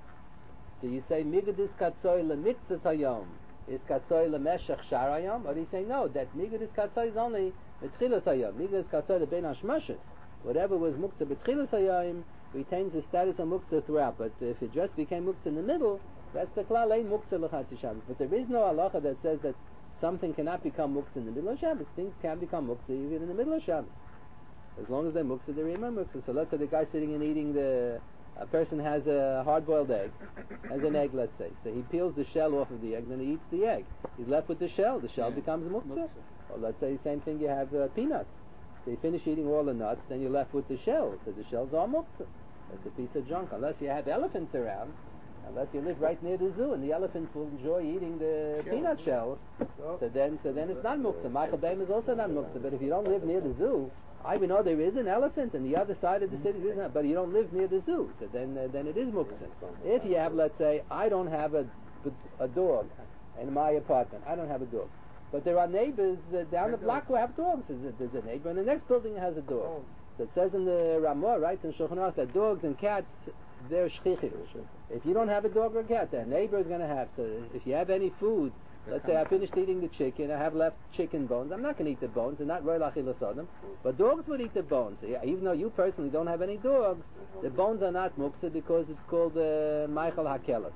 Do you say migad is katzoi lemitzvah hayom? Is katzoi lemeshach shar hayom? Or do you say no? That migad is katzoi is only betchilas hayom. Migad is katzoi lebein hashmashos. Whatever was muktzah betchilas hayom retains the status of muktzah throughout. But if it just became muktzah in the middle, that's the klal ein muktzah l'chatzi Shabbos. But there is no halacha that says that something cannot become muktzah in the middle of Shabbos. Things can become muktzah even in the middle of Shabbos. As long as they're muktzah, they remain muktzah. So let's say the guy sitting and eating a person has a hard-boiled egg, has an egg, let's say. So he peels the shell off of the egg, then he eats the egg. He's left with the shell. The shell becomes muktzah. Or let's say the same thing, you have peanuts. So you finish eating all the nuts, then you're left with the shells. So the shells are muktzah. That's a piece of junk. Unless you have elephants around, unless you live right near the zoo, and the elephants will enjoy eating the peanut shells, so then it's not muktzah. Michael Baim is also not muktzah. But if you don't live near the zoo, I even know there is an elephant on the other side of the city, but you don't live near the zoo, so then it is muktzah. If you have, let's say, I don't have a a dog in my apartment. I don't have a dog. But there are neighbors down the block who have dogs. There's a neighbor in the next building has a dog. So it says in the Ramah, writes in Shulchan Aruch, that dogs and cats, they're shchichim. If you don't have a dog or a cat, that neighbor is going to have. So if you have any food, let's say I finished eating the chicken, I have left chicken bones, I'm not going to eat the bones, they're not roy l'achilas adam, but dogs would eat the bones. Even though you personally don't have any dogs, the bones are not muktzah because it's called Michael HaKelef.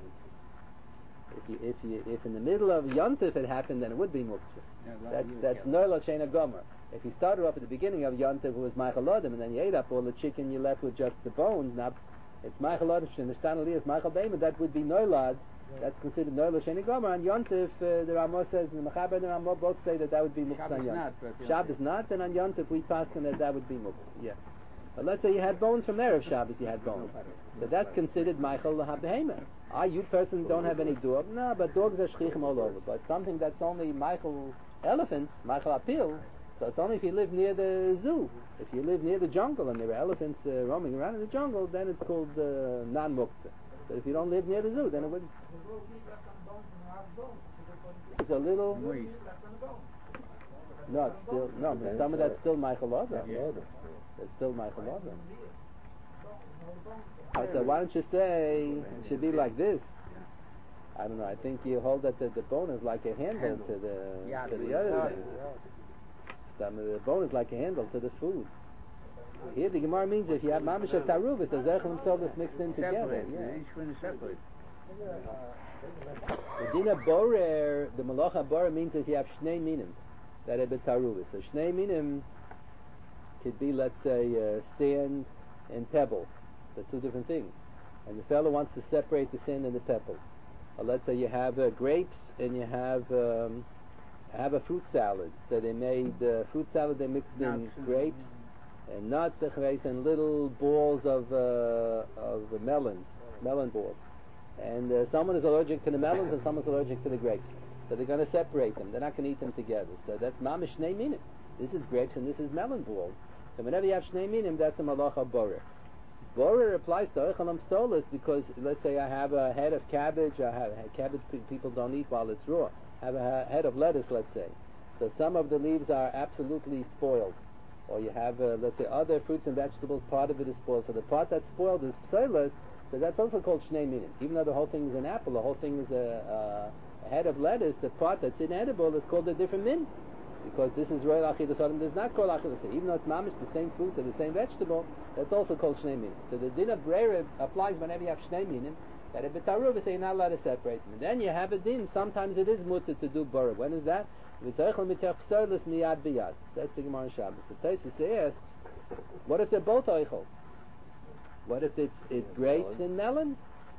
If in the middle of Yontif it happened, then it would be muktzah. That's Nola Shena Gomer. If you started off at the beginning of Yontif, it was Michael Adam, and then you ate up all the chicken, you left with just the bones. Now it's Michael Adam, and the Stanley is Michael Beimer. That would be Noilad. That's considered Nola Sheni Gomer. On Yontif, the Ramah says, the Mechaber and the Ramah both say that would be muktzah on Yontif. Shabbos not, and on Yontif we pass that would be muktzah. Yeah. But let's say you had bones from Erev Shabbos, you had bones. So that's considered Michael HaBehemer. You person don't have any dog? No, but dogs are shchichim all over. But something that's only Michael elephants, Michael Apil, so it's only if you live near the zoo. If you live near the jungle and there are elephants roaming around in the jungle, then it's called non-muktzah. But if you don't live near the zoo, then it wouldn't. It's a little. No, it's still but some of that's still Michael Adam. It's still Michael Adam. So why don't you say it should be like this? I don't know. I think you hold that the bone is like a handle to the other thing. The bone is like a handle to the food. Here the Gemara means if you have mamish or taruvus, the zerchel himself is mixed in together. Each one is separate. The dina borer, the malacha borer means if you have shnei minim that are betaruvus. So shnei minim could be, let's say, sand and pebbles. They're two different things. And the fellow wants to separate the sand and the pebbles. Or let's say you have grapes and you have a fruit salad. So they made fruit salad. They mixed in grapes and nuts and little balls of melon balls. And someone is allergic to the melons and someone's allergic to the grapes. So they're going to separate them. They're not going to eat them together. So that's mamish shnei minim. This is grapes and this is melon balls. So whenever you have shnei minim, that's a malacha borer. Borer applies to oichalam solas because let's say I have a head of cabbage. Cabbage people don't eat while it's raw. I have a head of lettuce, let's say. So some of the leaves are absolutely spoiled. Or you have, let's say, other fruits and vegetables, part of it is spoiled. So the part that's spoiled is psolas, so that's also called shnei minim. Even though the whole thing is an apple, the whole thing is a head of lettuce, the part that's inedible is called a different min. Because this is royal achilas adam, does not call achilas. Even though it's mamish the same fruit or the same vegetable, that's also called shnei minim. So the din of breira applies whenever you have shnei minim, that if it's taruv, you're not allowed to separate them. And then you have a din, sometimes it is mutter to do bora. When is that? That's the Gemara in Shabbos. The Tosfos asks, what if they're both oichel? What if it's grapes and melons?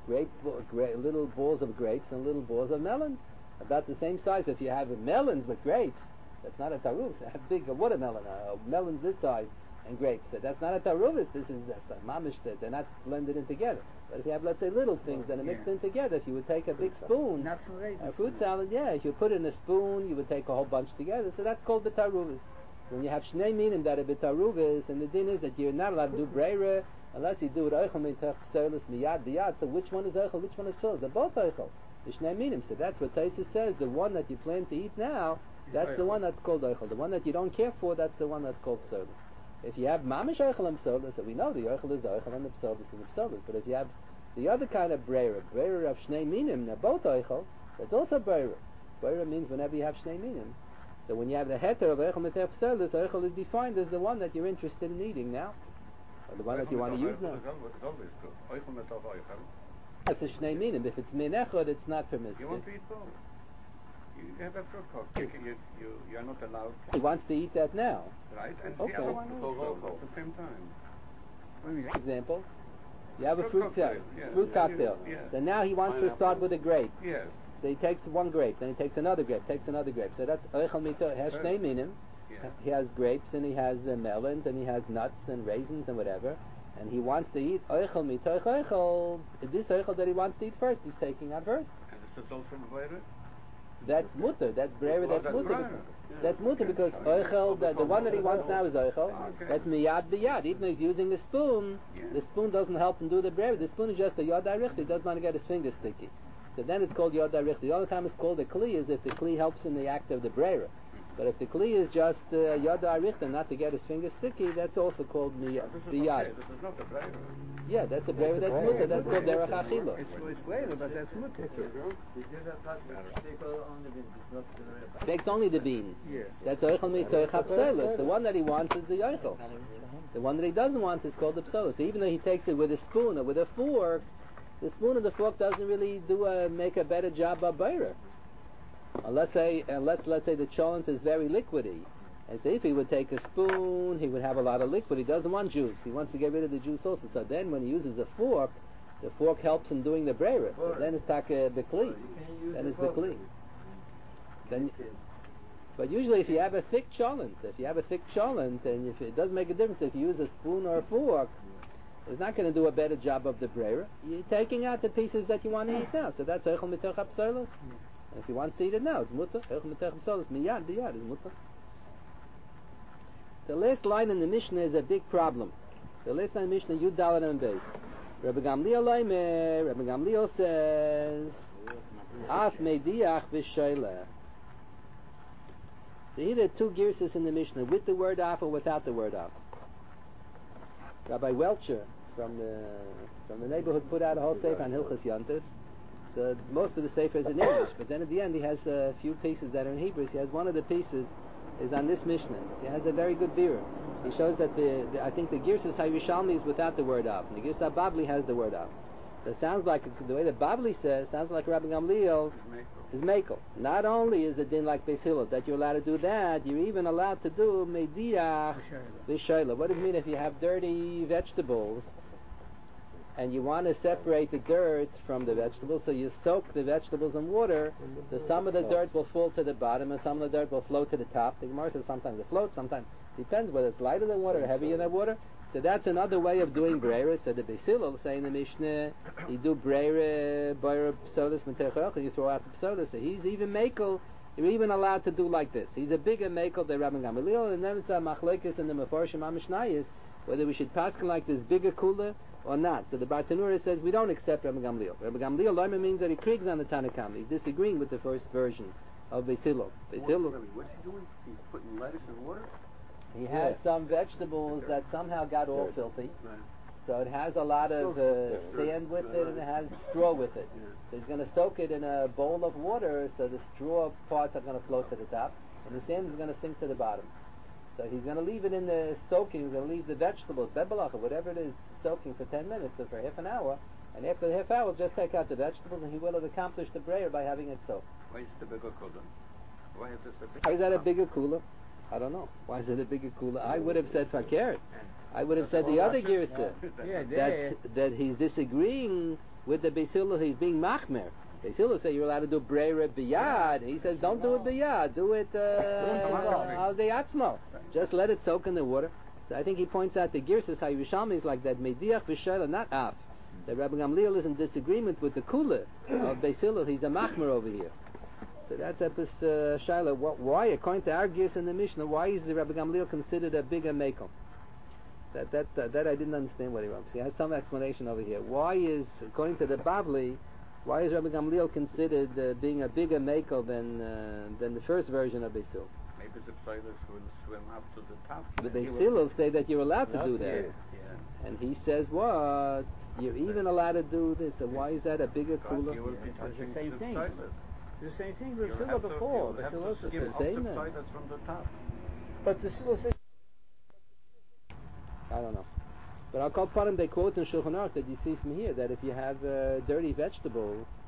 Little balls of grapes and little balls of melons. About the same size. If you have melons with grapes, that's not a taruf. You have big watermelon, melons this size, and grapes. So that's not a taruvis. This is mamish. They're not blended in together. But if you have, let's say, little things that are mixed in together, if you would take a big spoon, a fruit salad, if you put it in a spoon, you would take a whole bunch together. So that's called betaruvis. When you have shnei minim that are betaruvis, and the din is that you're not allowed to do breira unless you do it oichel mitach psolis miyad biyad. So which one is oichel? Which one is psolis? They're both oichel. The shnei minim. So that's what Tosfos says. The one that you plan to eat now, that's the one that's called oichel. The one that you don't care for, that's the one that's called psolis. If you have mamish oichel and psolis, so we know the oichel is the oichel and the psolis is the psolis. But if you have the other kind of breira of shnei minim, they're both oichel, that's also breira. Breira means whenever you have shnei minim. So when you have the heter of oichel mitech psolis, oichel is defined as the one that you're interested in eating now, or the one that you want to use now. It's a shnei minim. If it's min echad, it's not permissible. You want to eat both. You have a fruit cocktail. You're not allowed. He wants to eat that now. Right? And okay. The other one also at the same time. Example. You have a fruit cocktail. Yes. So now he wants to start with a grape. Yes. So he takes one grape, then he takes another grape, So that's oichel mito. Has shnei minim. He has grapes and he has melons and he has nuts and raisins and whatever. And he wants to eat oichel mitoich oichel. This oichel that he wants to eat first, he's taking out first. And this is also breira? That's mutter. That's breira. That's mutter. That's mutter because oichel, the one that he wants now is oichel. Okay. That's miyad biyad. Even though he's using the spoon, the spoon doesn't help him do the breira. The spoon is just a yad aricht. He doesn't want to get his fingers sticky. So then it's called Yod Arich. The other time it's called a Kli is if the Kli helps in the act of the Breira. But if the Kli is just Yod Arich and not to get his finger sticky, that's also called the Yad. This is not the Breira. Yeah, that's a Breira, that's Mutter, that's called Derech Achila. It's Breira, but that's Mutter. Takes only the beans. Yeah. That's Oichel Mitoich HaPsolos. The one that he wants is the Oichel. The one that he doesn't want is called the Psolos. So even though he takes it with a spoon or with a fork, the spoon or the fork doesn't really make a better job of Breira. Let's say the cholent is very liquidy. And so if he would take a spoon, he would have a lot of liquid. He doesn't want juice. He wants to get rid of the juice also. So then when he uses a fork, the fork helps in doing the breira. So then it's bekli. Then it's bekli. But usually if you have a thick cholent, and if it doesn't make a difference if you use a spoon or a fork, it's not going to do a better job of the breira. You're taking out the pieces that you want to eat now. So that's Eichel Mitoch HaPsolos. And if he wants to eat it now, it's mutter. Eichel Mitoch HaPsolos, miyad, biyad, is mutter. The last line in the Mishnah is a big problem. The last line in the Mishnah, Yud Dalet and Beis. Rabbi Gamliel says, Af mediach v'shoyleh. So here there are two girses in the Mishnah, with the word af or without the word af. Rabbi Welcher from the neighborhood put out a whole sefer on Hilchas Yontif. So most of the sefer is in English, but then at the end he has a few pieces that are in Hebrew. He has one of the pieces is on this Mishnah. He has a very good beer. He shows that I think the Girsus HaYerushalmi is without the word af, and the Girsus HaBabli has the word af. So it sounds like, the way the Babli says, sounds like Rabbi Gamliel is Mekel. Not only is it din like Beis Hillel that you're allowed to do that, you're even allowed to do Mediach V'Shoyleh. What does it mean if you have dirty vegetables and you want to separate the dirt from the vegetables, so you soak the vegetables in water, so some of the dirt will fall to the bottom and some of the dirt will float to the top. The Gemara says sometimes it floats, sometimes it depends whether it's lighter than water or heavier than water. So that's another way of doing breira. So the Beis Hillel say in the Mishnah, you do breira, psolis, and you throw out the psolis. So he's even makel. You're even allowed to do like this. He's a bigger makel than Rabbi Gamliel, and then it's a machlekes in the Mefarshim HaMishnayos whether we should paskin like this bigger kula or not. So the Bartanura says we don't accept Rabbi Gamliel. Rabbi Gamliel Lama means that he krigs on the Tanakhama. He's disagreeing with the first version of Beis Hillel. What's he doing? He's putting lettuce in water? He has some vegetables that somehow got all filthy. Right. So it has a lot of sand with it and it has straw with it. So he's going to soak it in a bowl of water so the straw parts are going to float to the top and the sand is going to sink to the bottom. So he's going to leave it in the soaking, he's going to leave the vegetables, bebelach or whatever it is, soaking for 10 minutes or for half an hour, and after the half hour just take out the vegetables and he will have accomplished the breyer by having it soaked. Why is it a bigger cooler? Why is this a bigger Why is that a bigger cooler? I don't know. Why is it a bigger cooler? I would have said fakert. I would have said the other girsa. That he's disagreeing with the Beis Hillel, he's being machmer. Beis Hillel say you're allowed to do breira biyad. He says don't do it biyad. Do it al de'atzmo. Just let it soak in the water. So I think he points out the girsas HaYerushalmi is like that. Mediach v'shoyleh, not af. That Rabbi Gamliel is in disagreement with the kula of Beis Hillel. He's a machmer over here. So that's Epis Shaila. Why, according to our gears in the Mishnah, why is the Rabbi Gamliel considered a bigger makel? That I didn't understand what he wants. He has some explanation over here. Why is, according to the Babli, why is Rabbi Gamliel considered being a bigger makel than the first version of Beis Hillel? Maybe the sailors will swim up to the top. The Beis Hillel say that you're allowed to do that. Yeah. And he says, what? You're even allowed to do this. So why is that a bigger cooler? You will be touching the same thing. sailors. The same thing with Silla before. You have Silla to skim the off same the then. sailors from the top. but the Silla says I don't know. But I'll call upon him, they quote in Shulchan Aruch that you see from here, that if you have dirty vegetables,